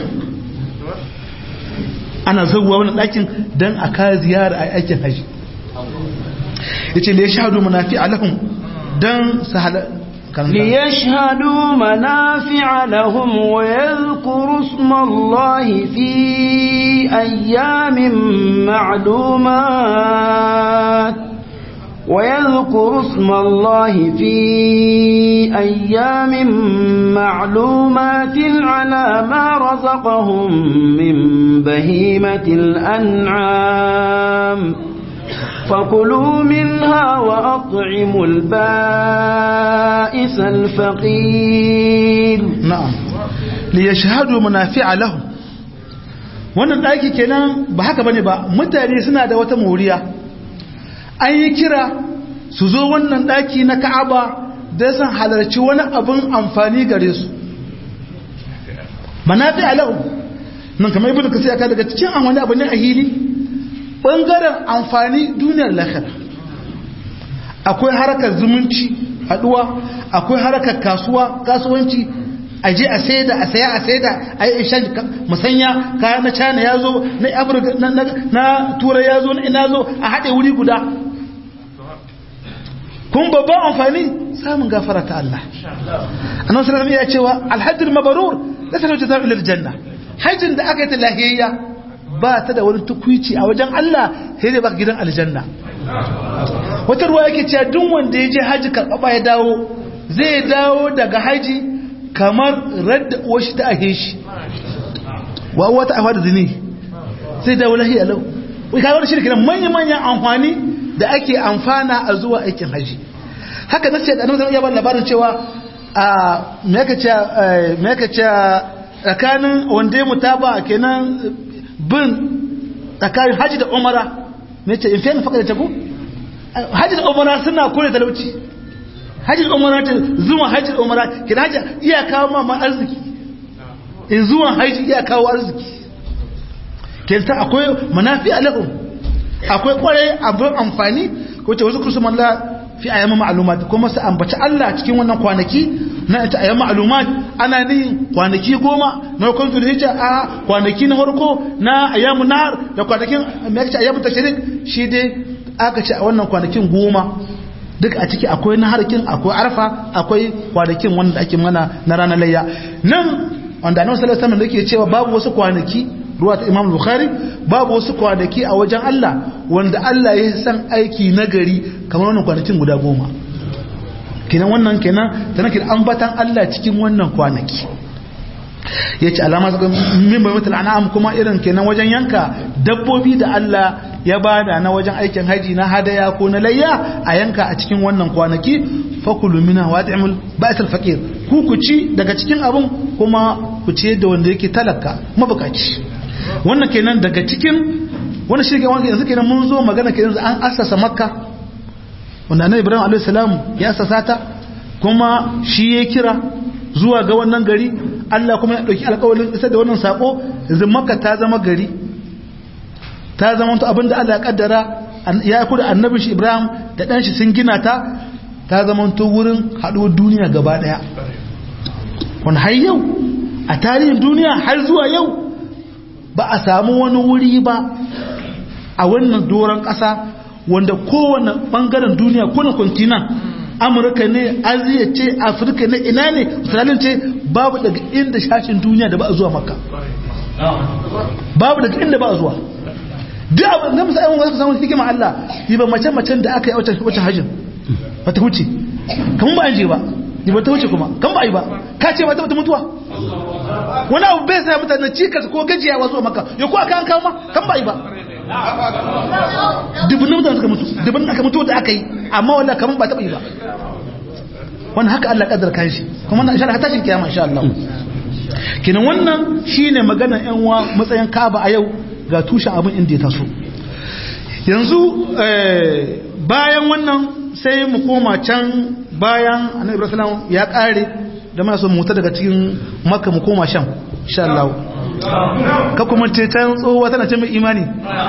ana zauwa wani ɗakin don a ka ziyara a aikin haji ya ce da ya shahadu manafi alahun don su halar ليشهدوا منافع لهم ويذكروا اسم الله في أيام معلومات ويذكروا اسم الله في أيام معلومات على ما رزقهم من بهيمة الأنعام فكلوا منها وأطعموا البائس الفقير نعم ليشهدوا منافع لهم wannan daki kenan ba haka bane ba mutane suna da wata moriya an yi kira su zo wannan daki na Ka'aba da san halarci wani abun amfani gare su manafi alahu nan kamar ibnu kasir aka daga cikin an wani abu ne a hili bangaren amfani duniyar lahira akwai harakar zumunci haduwa akwai harakar kasuwa kasuwanci aje a saida a saya a saida ai ishan musanya kaya na China yazo na Africa na na Turai yazo na ina zo a hade wuri guda kun babban amfani samun gafara ta Allah annabi sallallahu alaihi wasallam ya cewa al-hajj al-mabrur laysa lahu jazaa'u illa al-janna hajjin da aka yi ta lahiyya ba ta da wani tukuici a wajen Allah sai dai baka gidan aljanna wata ruwa yake cewa duk wanda ya je haji karɓa ya dawo zai dawo daga haji kamar radda uwar shi ta ahe shi wa uwa ta afa da zini sai dawo lahiya lau wai kawar shi da manya-manyan amfani da ake amfana a zuwa aikin haji haka na ce da annabi ya ba labarin cewa a me yake cewa me yake cewa tsakanin wanda ya mutaba kenan bin tsakanin haji da umara me ce in fiye faka da taku haji da umara suna kore talauci haji da umara ta zuwa haji da umara kina haji iya kawo ma arziki in zuwa haji iya kawo arziki kenta akwai manafi alahum akwai kwarai abin amfani ko ce wasu kursu malla fi ayyamin ma'lumat kuma su ambaci Allah cikin wannan kwanaki na ita ayyamin ma'lumat ana ne kwanaki goma na kun zulhijja a kwanaki na farko na ayyamun nahar da kwanakin me yake ayyamun tashrik shi dai aka ce a wannan kwanakin goma duk a ciki akwai naharkin akwai arfa akwai kwanakin wanda ake mana na ranar layya nan wanda annabi sallallahu alaihi wasallam yake cewa babu wasu kwanaki ruwa ta Imam Bukhari babu wasu kwanaki a wajen Allah wanda Allah ya san aiki nagari kamar wannan kwanakin guda goma kenan wannan kenan tana kin ambatan Allah cikin wannan kwanaki yace alama zaka min bai mutul an'am kuma irin kenan wajen yanka dabbobi da Allah ya bada na wajen aikin haji na hadaya ko na layya a yanka a cikin wannan kwanaki fakulu mina wat'imul ba'sal faqir ku ku ci daga cikin abun kuma ku ci da wanda yake talaka mabukaci wannan kenan daga cikin wannan shi wanda yanzu kenan mun zo magana kenan an assasa makka wanda annabi ibrahim alayhi salam ya assasa ta kuma shi ya kira zuwa ga wannan gari Allah kuma ya dauki alƙawarin isa da wannan sako yanzu makka ta zama gari ta zama to abinda Allah ya kaddara ya aiko da annabi shi ibrahim da dan shi sun gina ta ta zama to wurin haɗuwar duniya gaba daya wannan har yau a tarihin duniya har zuwa yau ba a samu wani wuri ba a wannan doron ƙasa wanda kowane ɓangaren duniya kuna kontinan amurka ne aziya ce afirka ne ina ne australiya ce babu daga inda shashin duniya da ba a zuwa maka babu daga inda ba zuwa duk abin da musa ayyukan wasu samun hikima Allah yi ba mace-macen da aka yi a wacce hajjin ba ta huce kan ba an je ba yi ba ta huce kuma kan ba a yi ba ka ce ba ta mutuwa wani abu bai sa mutane cikas ko gajiyawa zuwa maka ya kuwa ka an kawo ma kan ba a yi ba dubin mutane suka mutu dubin aka mutu da aka yi amma wallah kamar ba taɓa yi ba wani haka Allah ƙadar kan shi kuma na inshallah tashin kiyama insha Allah kinan wannan shine magana yan uwa matsayin Kaaba a yau ga tushen abin inda ya taso yanzu bayan wannan sai mu koma can bayan Annabi Ibrahim ya kare da muna so mu mutu daga cikin Makka mu koma Sham insha Allah ka kuma ce can tsohuwa tana ce mai imani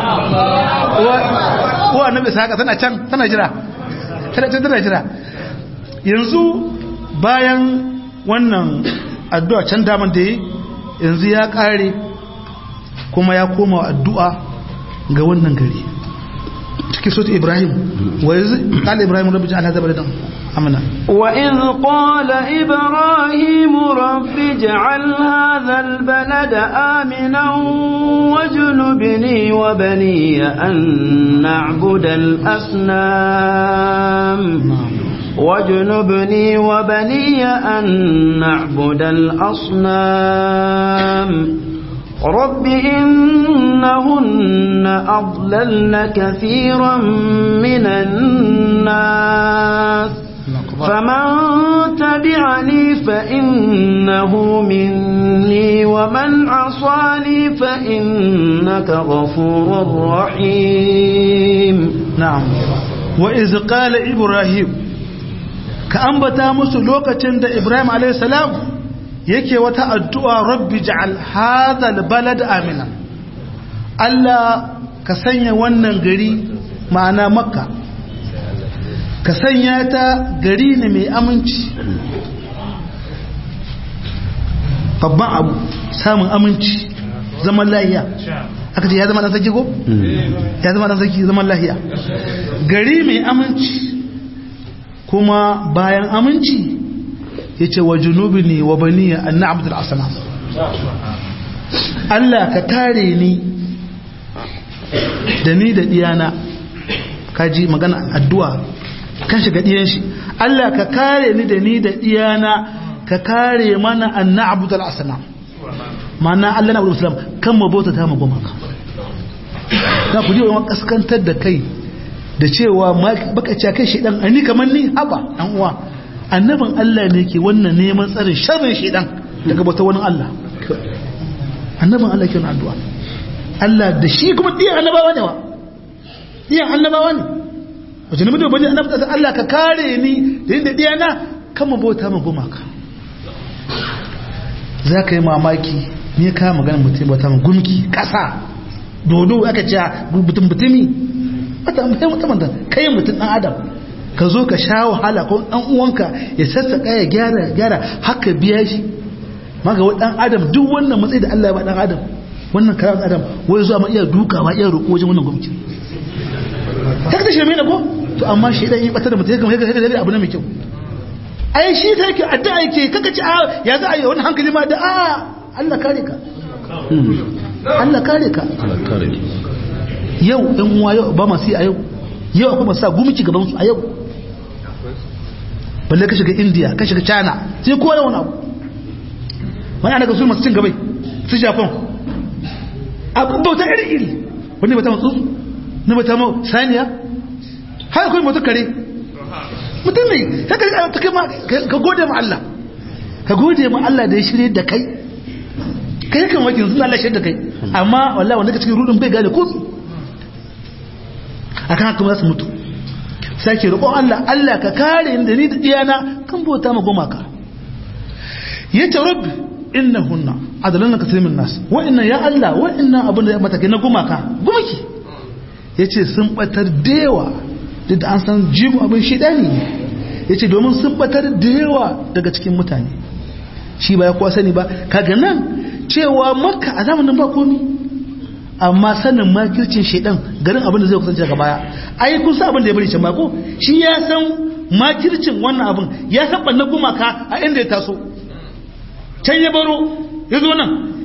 ko Annabi Saka tana can tana jira tana can tana jira yanzu bayan wannan addu'a can daman da yi yanzu ya kare kuma ya koma addu'a ga wannan gari cikin sautin Ibrahim wa yanzu ƙala Ibrahim rabbi ja'al hadha baladan amana wa in qala Ibrahim rabbi ja'al hadha albalada aminan wajnubni wa baniya an na'budu al-asnam واجنبني وبني أن نعبد الأصنام رب إنهن أضللن كثيرا من الناس فمن تبعني فإنه مني ومن عصاني فإنك غفور رحيم نعم وإذ قال إبراهيم ka ambata musu lokacin da Ibrahim alayhi salam yake wata addu'a rabbi ja'al hadha albalad amina Allah ka sanya wannan gari ma'ana Makka ka sanya ta gari ne mai aminci babban abu samun aminci zaman lahiya aka ce ya zama dan saki ko ya zama dan saki zaman lahiya gari mai aminci kuma bayan aminci ya ce wa junubi ne wa baniya an na'abdul asnam Allah ka tare ni da ni da diyana kaji magana addu'a kan shiga diyan shi Allah ka kare ni da ni da diyana ka kare mana an na'abdul asnam ma'ana Allah na abu islam kan mabota ta magoma ka za ku ji wa kaskantar da kai da cewa baka ce kai shedan ani kaman ni haba dan uwa annabin Allah ne ke wannan neman tsarin sharrin shedan daga bauta wani Allah annabin Allah ke wannan addu'a Allah da shi kuma diyan annabawa ne wa diyan annabawa ne wajen mutum bane annabi Allah ka kare ni da inda diyana kan mu bauta mu gumaka zaka yi mamaki ne ka magana mutum bauta mu gumki kasa dodo aka ce mutum mutumi wata mutum da kai mutum dan adam ka zo ka sha wahala ko dan uwanka ya sassaka ya gyara gyara haka biya shi maga wa dan adam duk wannan matsayi da Allah ya ba dan adam wannan karam dan adam wai zuwa ma iya dukawa iya roƙo wajen wannan gwamnati kaka da shirme ne ko to amma shi dan yi bata da mutum kai kai da abu ne mai kyau ai shi ta yake addu'a yake kaka ci a ya za a yi wani hankali ma da a Allah kare ka Allah kare ka Allah kare ka yau ɗan uwa yau ba masu yi a yau yau akwai masu sa gumiki gabansu a yau balle ka shiga india ka shiga china sai kowa da wani abu wani ana ga su masu cin gabai su japan abu bauta iri iri wani bauta masu na bauta mau saniya har kawai mutu kare mutum mai ka gode ma Allah ka gode ma Allah da ya shirye da kai kai kan wakil sun Allah shirye da kai amma wallahi wanda ka cikin rudin bai gane ko akan haka za su mutu sake roƙon Allah Allah ka kare ni da ni da diyana kan bauta ma gumaka yace rabbi innahunna adalanna kathirin nas wa inna ya Allah wa inna abun da mata na gumaka gumaki yace sun batar dewa da an san jibu abin shedani ne yace domin sun batar dewa daga cikin mutane shi ba ya kuwa sani ba kaga nan cewa Makka a zamanin ba komi amma sanin makircin shedan garin abin da zai kusance daga baya ai kun san abin da ya bari can mako shi ya san makircin wannan abin ya san banna gumaka a inda ya taso can ya baro ya zo nan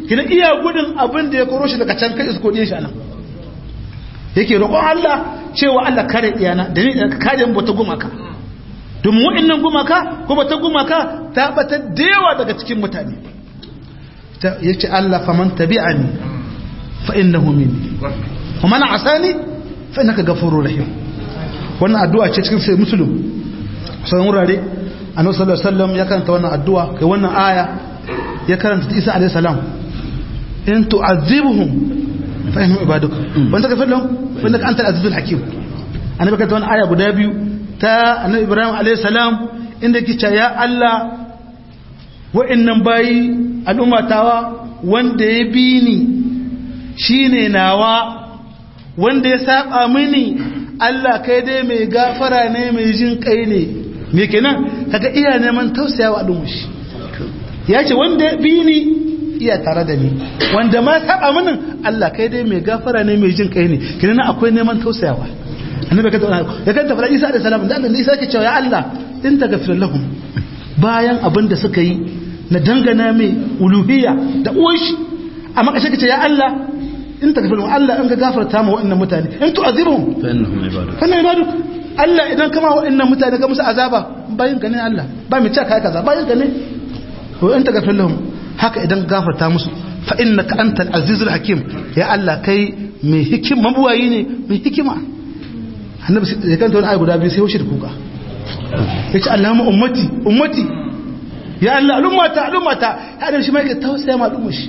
kina iya gudun abin da ya koro shi daga can kai isko din shi anan yake roƙon Allah cewa Allah kare iyana da ni ka kare mu ta gumaka domin wa'annan gumaka ko ba ta gumaka ta bata dewa daga cikin mutane yace Allah faman tabi'ani fa innahu minni wa man asani fa innaka ghafurur rahim wannan addu'a ce cikin sai muslim sai wurare annabi sallallahu alaihi wasallam ya karanta wannan addu'a kai wannan aya ya karanta Isa alaihi salam in tu'azibhum fa innahum ibaduk wa anta ghafurur lahum fa innaka antal azizul hakim annabi karanta wannan aya guda biyu ta annabi Ibrahim alaihi salam inda yake cewa ya Allah wa'annan bayi al'ummatawa wanda ya bi ni shine nawa wanda ya saba mini Allah kai dai mai gafara ne mai jin kai ne me kenan kaga iya neman tausayawa al'ummashi yace wanda bi ni iya tare da ni wanda ma saba mini Allah kai dai mai gafara ne mai jin kai ne kenan akwai neman tausayawa annabi ka tauna ya kanta fara Isa alayhi salam da Allah Isa ke cewa ya Allah in taghfir lahum bayan abinda suka yi na dangana mai uluhiyya da uwanshi amma kashe kace ya Allah in taghfir lahum Allah an ga gafarta ma wa'annan mutane in tu'azibhum fa innahum ibaduk fa innahum ibaduk Allah idan kama wa'annan mutane ga musu azaba bayin ka ne Allah ba mu ce kai kaza bayin ka ne to in taghfir lahum haka idan gafarta musu fa innaka antal azizul hakim ya Allah kai mai hikima mabuwayi ne mai hikima annabi ya kanta wani ayi guda biyu sai hoshi da kuka yace Allahumma ummati ummati ya Allah al'ummata al'ummata ya da shi mai tausaya ma al'ummar shi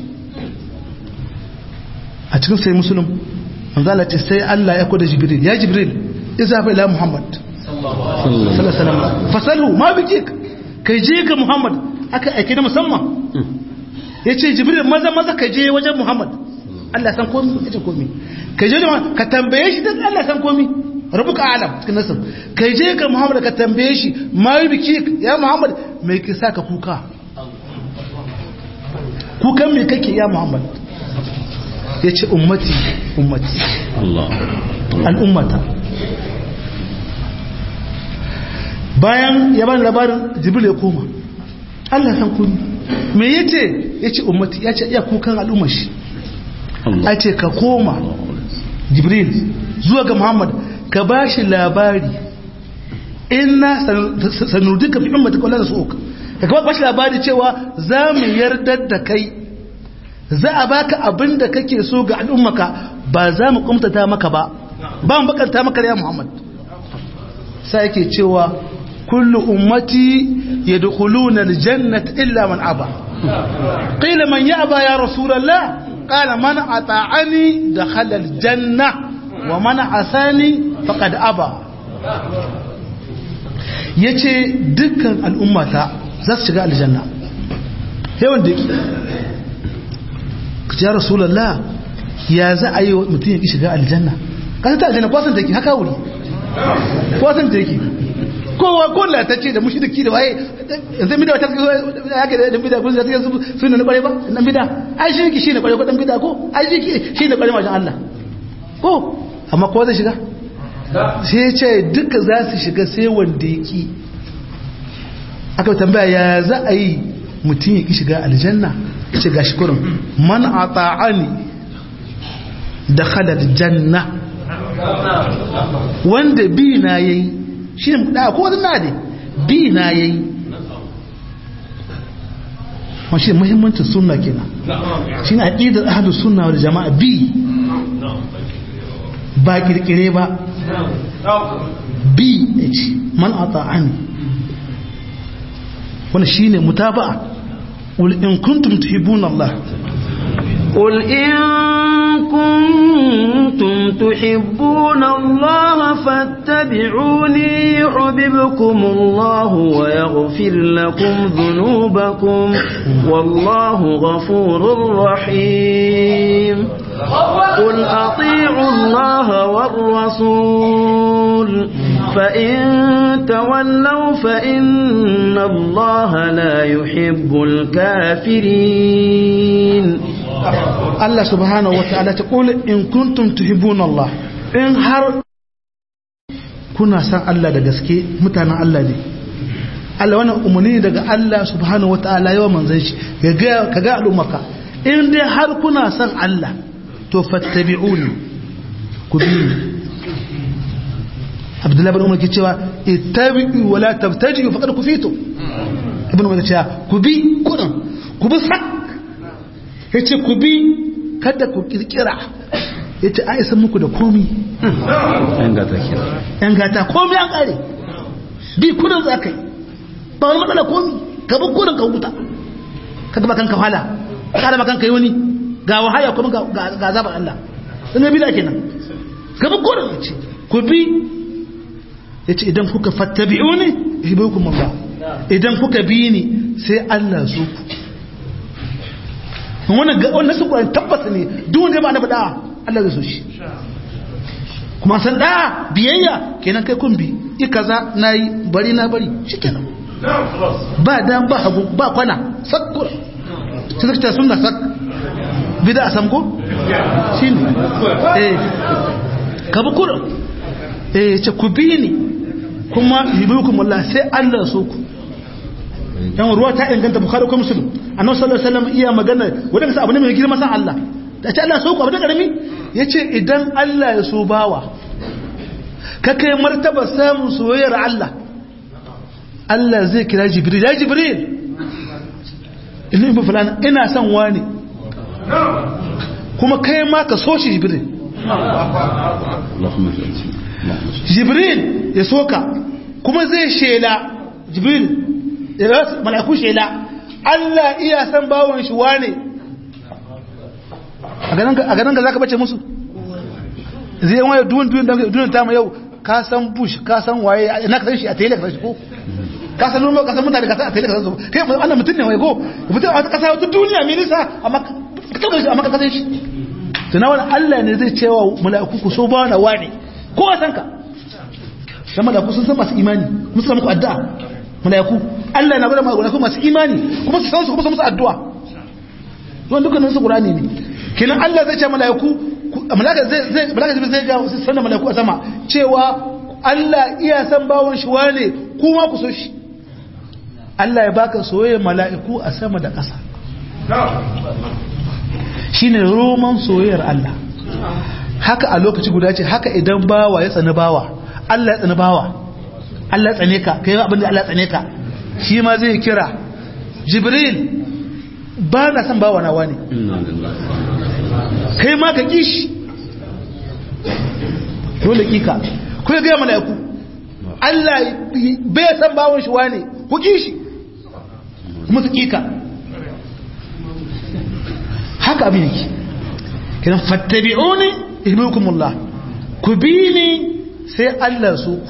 a cikin sai musulun manzo Allah ce sai Allah ya koda Jibril ya Jibril idza fa ila Muhammad sallallahu alaihi wasallam fasalu ma bikik kai je ga Muhammad aka aike da musamman yace Jibril maza maza kai je wajen Muhammad Allah san komai yace komai kai je ka tambaye shi dan Allah san komai rabuka alam cikin nasar kai je ga Muhammad ka tambaye shi ma bikik ya Muhammad me ke saka kuka kukan me kake ya Muhammad ya ce ummati ummati al'ummata bayan ya bani labarin jibril ya koma Allah san kuni me ya ce ya ce ummati ya ce iya kukan al'ummar shi a ce ka koma jibril zuwa ga muhammad ka ba shi labari ina sanurdika fi ummata kwallon da su ka ka ba shi labari cewa za mu yardar da kai za a baka abin da kake so ga al'ummaka ba za mu kumtata maka ba ba mu bakanta maka ya Muhammad sai yake cewa kullu ummati yadkhuluna aljannata illa man aba qila man ya'ba ya rasulullah qala man ata'ani dakhala aljanna wa man asani faqad aba yace dukkan al'ummata za su shiga aljanna yawan da ya rasulallah ya za a yi mutum ya ki shiga aljanna kasa ta aljanna kwasan take haka wuri kwasan take kowa ko latacce da mushriki da waye yanzu bida ta haka da bida ko zai su sunna ne bare ba dan bida ai shirki shine bare ko dan bida ko ai shirki shine bare majin Allah ko amma ko zai shiga sai ya ce duka za su shiga sai wanda yake aka tambaya ya za a yi mutum ya ki shiga aljanna ce gashi kurin man ata'ani dakhala aljanna wanda bi na yayi shine da ko wannan ne bi na yayi wannan shi muhimmancin sunna kenan shine aqidar ahlus sunna wal jamaa bi ba kirkire ba bi man ata'ani wannan shine mutaba'a قل إن كنتم تحبون الله قل إن كنتم تحبون الله فاتبعوني يحببكم الله ويغفر لكم ذنوبكم والله غفور رحيم قل أطيعوا الله والرسول فإن تولوا فإن الله لا يحب الكافرين الله سبحانه وتعالى تقول إن كنتم تحبون الله إن هر كنا سان الله da gaske mutanen Allah ne Allah wannan umarni daga Allah subhanahu wataala yawa manzon shi kaga kaga al'ummaka in dai har kuna son Allah to fattabi'uni ku bi Abdullahi bin Umar ke cewa ittabi'u wa la tabtaji'u faqad kufitu ibn Umar ce ku bi kudin ku bi sak yace ku bi kada ku kirkira yace ai san muku da komi yan gata kira yan gata komi an kare bi kudin zakai ba wani matsala komi ka bi kudin ka huta kaga bakan ka hala kada bakan kai wani ga wahaya kuma ga ga zaban Allah sun bi da kenan ka bi kudin yace ku bi yace idan kuka fattabi'uni yuhibbukum Allah idan kuka bi ni sai Allah su ku wannan wannan su Qur'ani tabbata ne duk wanda ba na bada Allah zai so shi kuma san da biyayya kenan kai kun bi i kaza nayi bari na bari shikenan ba dan ba hagu ba kwana sakkur sai ta sunna sak bid'a sam ko shine eh ka bi Qur'an eh ce ku bi ni kuma yuhibbukum Allah sai Allah so ku yan ruwa ta inganta Bukhari ko Muslim annabi sallallahu alaihi wasallam iya magana wanda kasa abu ne mai girma san Allah da ce Allah so ku abu da karami yace idan Allah ya so bawa ka kai martaba samun soyayyar Allah Allah zai kira Jibril ya Jibril ina ba fulana ina son wani kuma kai ma ka so shi Jibril Jibril ya soka kuma zai shela Jibril ya malaku shela Allah iya san bawon shi wane a ganin ga zaka bace musu zai wani duwan duwan duwan ta mu yau ka san Bush ka san waye ina ka san shi a tele ka shi ko ka san nuna ka san mutane ka san a tele ka san su kai wannan mutum ne wai ko mutum a kasa wata duniya mai nisa amma ka san shi amma ka san shi tunawan Allah ne zai cewa malaku ku so ba na wane ko san ka dan malaku sun san masu imani kuma su muku addu'a malaku Allah na gwada malaku masu imani kuma su san su kuma su musu addu'a don dukkanin su Qur'ani ne kenan Allah zai ce malaku malaka zai zai malaka zai ga su sanar malaku a sama cewa Allah iya san bawon shi wane kuma ku so shi Allah ya baka soyayya mala'iku a sama da ƙasa shine roman soyayyar Allah haka a lokaci guda ce haka idan bawa ya tsani bawa Allah ya tsani bawa Allah ya tsane ka kai abin da Allah ya tsane ka shi ma zai kira Jibril ba na san bawa na wani kai ma ka kishi dole kika ku ga mala'iku Allah bai san bawon shi wani ku kishi kuma su kika haka abin yake kiran fattabi'uni ihibbukumullah ku bi ni sai Allah su ku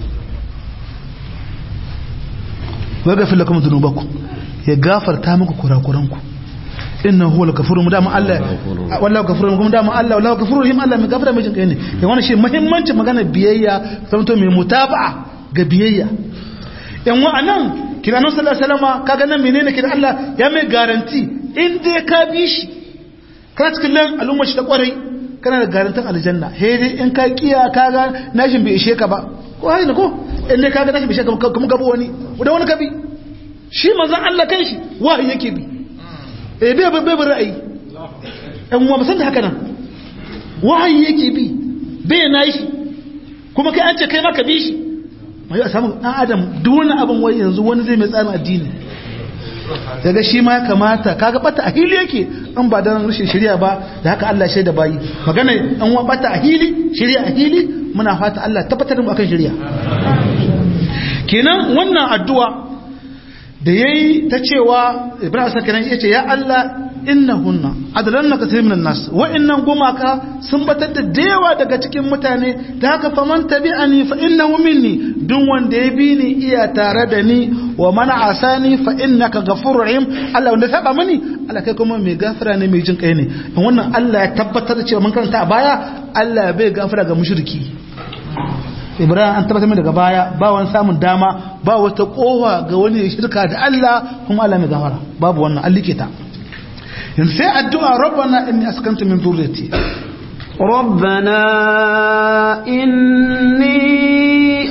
wa gafir lakum dhunubakum ya gafarta muku kurakuranku innahu huwal ghafurur dama Allah wallahu ghafurur kuma dama Allah wallahu ghafurur rahim Allah mai gafara mai jin kai ne ya wannan shi muhimmancin magana biyayya zanto mai mutaba'a ga biyayya yan wa'anan kira nan sallallahu alaihi wasallam kaga nan menene kira Allah ya mai garanti in dai ka bi shi kana cikin lan al'umma shi ta kwarai kana da garantin aljanna he dai in ka kiya kaga nashin bai ishe ka ba ko hai ne ko in dai kaga nashin bai ishe ka kuma gabo wani da wani ka bi shi manzon Allah kai shi wahayi yake bi eh bai bai bai ra'ayi ɗan uwa musan da haka nan wahayi yake bi bai nayi shi kuma kai an ce kai maka bi shi mai a samu ɗan adam duk wani abin wai yanzu wani zai mai tsarin addini daga shi ma ya kamata kaga bata a hili yake an ba dan rashin shari'a ba da haka Allah shaida bayi magana an wa bata a hili shari'a a hili muna fata Allah tabbatar mu akan shari'a kenan wannan addu'a da yayi ta cewa Ibrahim sakiran yace ya Allah innahunna adlanna kaseer minan nas wa innan gumaka sun batar da dewa daga cikin mutane da haka faman tabi'ani fa innahu minni duk wanda ya bi ni iya tare da ni wa man asani fa innaka ghafurur rahim Allah wanda saba mani Allah kai kuma mai gafara ne mai jin kai ne wannan Allah ya tabbatar da cewa mun karanta a baya Allah bai gafara ga mushriki Ibrahim an tabbatar mai daga baya ba wani samun dama ba wata kowa ga wani shirka da Allah kuma Allah mai gafara babu wannan an like ta yanzu sai addu'a rabbana inni askantu min dhurriyyati ربنا إني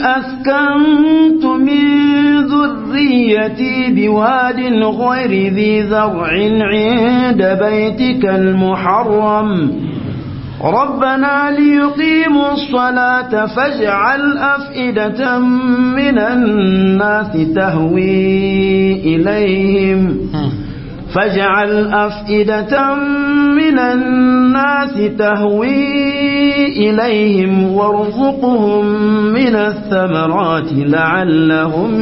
أسكنت من ذريتي بواد غير ذي زرع عند بيتك المحرم ربنا ليقيموا الصلاة فاجعل أفئدة من الناس تهوي إليهم فاجعل أفئدة من الناس تهوي إليهم وارزقهم من الثمرات لعلهم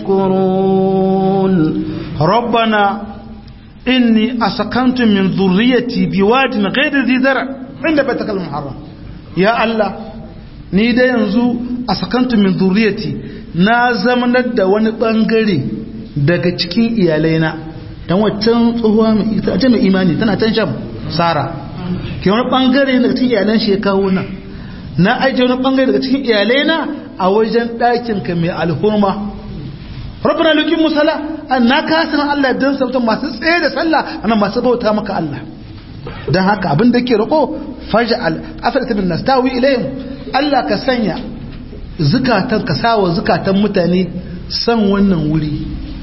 يشكرون ربنا إني أسكنت من ذريتي بواد غير ذي زرع عند بيتك المحرم يا الله ni da yanzu a sakantu min zuriyati na zamanar da wani bangare daga cikin iyalaina dan waccan tsohuwa mai ita mai imani tana can sham sara ke wani bangare daga cikin iyalan shi ya kawo nan na aje wani bangare daga cikin iyalaina a wajen ɗakin ka mai alhurma rabbana lukin musalla an na kasan Allah dan sabta masu tsaye da sallah ana masu bauta maka Allah dan haka abin da ke roƙo faj'al afalata bin nastawi ilayhim Allah ka sanya zukatan ka sawa zukatan mutane san wannan wuri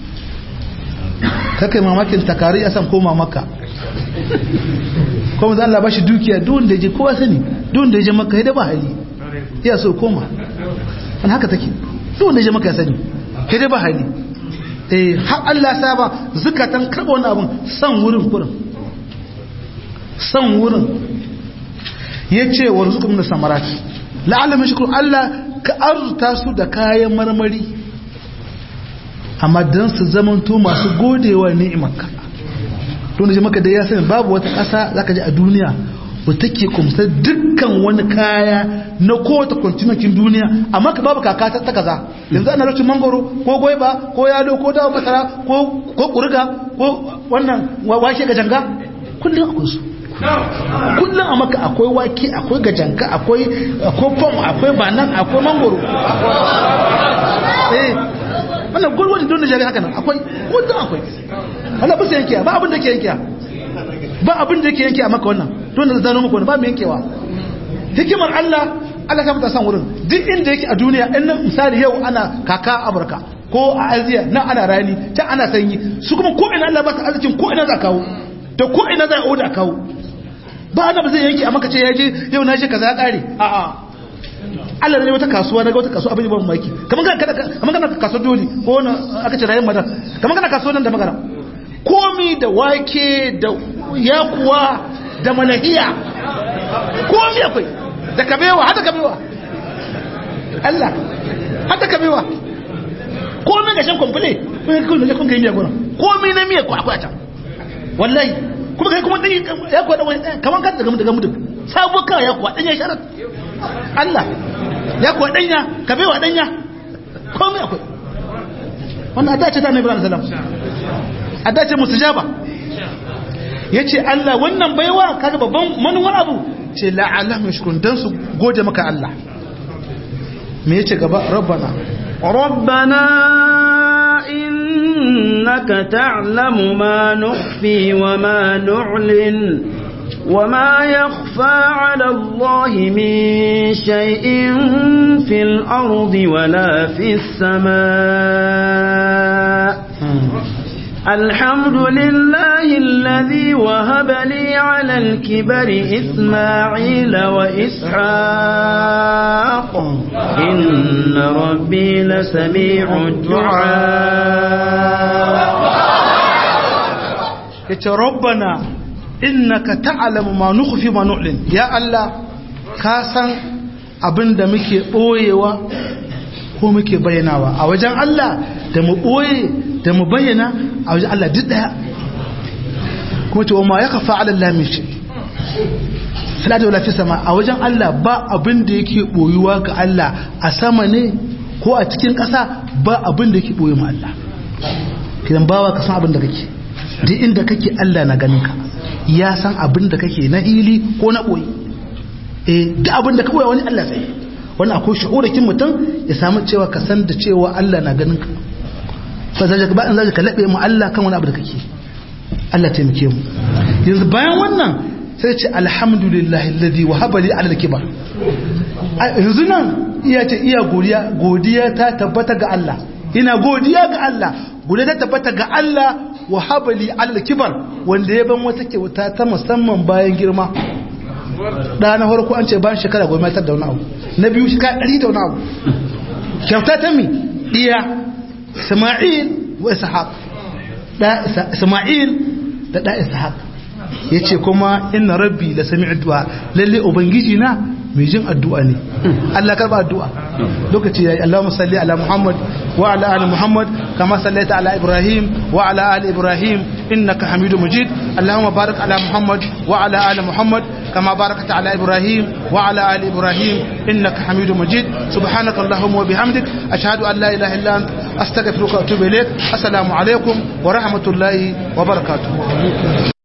kakai mamakin takari a san koma maka kuma zan Allah bashi dukiya duk da je kowa sani duk da je maka da ba hali iya so koma an haka take duk da je maka ya sani da ba hali eh har Allah saba zakatan karba wannan abun san wurin kurin san wurin yace warzukum min samarat la'allam shukru Allah ka arzuta su da kayan marmari amma dan su zamanto masu godewa ni'imarka to ne maka da ya sani babu wata ƙasa zaka ji a duniya wata take kumsar dukkan wani kaya na kowace kontinentin duniya amma ka babu kaka ta kaza yanzu ana lokacin mangoro ko goiba ko yalo ko dawo masara ko ko kurga ko wannan washe ga janga kullum akwai su kullum a maka akwai wake akwai gajanka akwai akwai pom akwai banan akwai mangoro eh wannan gurgurin don Najeriya haka nan akwai kullum akwai Allah ba sai yanke ba abin da ke yanke ba abin da ke yanke a maka wannan don da zano muku ba mu yankewa hikimar Allah Allah ka fita san wurin duk inda yake a duniya in nan misali yau ana kaka Amurka ko a Aziya nan ana rani ta ana sanyi su kuma ko ina Allah ba ta arzikin ko ina za kawo da ko ina za a oda kawo ba ana ba zai yanke a maka ce ya je yau na je kaza ya kare a'a Allah ne wata kasuwa daga wata kasuwa abin ban maki kamar kana kamar kana kasuwa doli ko na aka ce rayin madan kamar kana kasuwa nan da magana komi da wake da yakuwa da malahiya komi akwai da kabewa hada kabewa Allah hada kabewa komi ga shan komfule ko ne kun ga miya gona komi na miya ko akwai ta wallahi kuma kai kuma dan yakuwa da wani kamar kan daga daga mutum sabuwar ka yakuwa dan ya sharat Allah yakuwa danya kabewa danya komi akwai wannan da ce ta Annabi sallallahu alaihi wasallam a dace musujaba ya ce Allah wannan baiwa kaga babban manuwar abu ce la'alam yashkurun dan su gode maka Allah me yace gaba rabbana rabbana innaka ta'lamu ma nukhfi wa ma nu'lin wa ma yakhfa 'ala Allahi min shay'in fil ardi wala fis samaa الحمد لله الذي وهب لي على الكبر إسماعيل وإسحاق إن ربي لسميع الدعاء ربنا إنك تعلم ما نخفي ما نعلن يا الله كاسن abinda muke boyewa ko muke bayyanawa a wajen Allah da mu boye da mu bayyana a wajen Allah duk daya kuma ce wa ma ya kafa ala Allah min shi salatu wala fi sama a wajen Allah ba abin da yake boyuwa ga Allah a sama ne ko a cikin ƙasa ba abin da yake boye ma Allah kidan bawa ka san abin da kake duk inda kake Allah na ganin ka ya san abin da kake na hili ko na boye eh duk abin da ka boye wani Allah sai wannan akwai shu'urakin mutum ya samu cewa ka san da cewa Allah na ganin ka fa zaka ba in zaka labe mu Allah kan wani abu da kake Allah taimake mu yanzu bayan wannan sai ce alhamdulillahi alladhi wahaba li ala al-kibar yanzu nan iya ce iya godiya godiya ta tabbata ga Allah ina godiya ga Allah godiya ta tabbata ga Allah wa habali al kibar wanda ya ban wata kyauta ta musamman bayan girma da na farko an ce bayan shekara goma ta da wani abu na biyu shekara ɗari da wani abu kyauta ta mi iya Isma'il wa Ishaq da Isma'il da da Ishaq yace kuma inna rabbi la sami'u du'a lalle ubangiji na mai jin addu'a ne Allah karba addu'a lokaci yayi Allahumma salli ala Muhammad wa ala ali Muhammad kama sallaita ala Ibrahim wa ala ali Ibrahim innaka Hamidum Majid Allahumma barik ala Muhammad wa ala ali Muhammad kama barakta ala Ibrahim wa ala ali Ibrahim innaka Hamidum Majid subhanaka Allahumma wa bihamdik ashhadu an la ilaha illa anta astaghfiruka wa atubu ilayk assalamu alaikum wa rahmatullahi wa barakatuh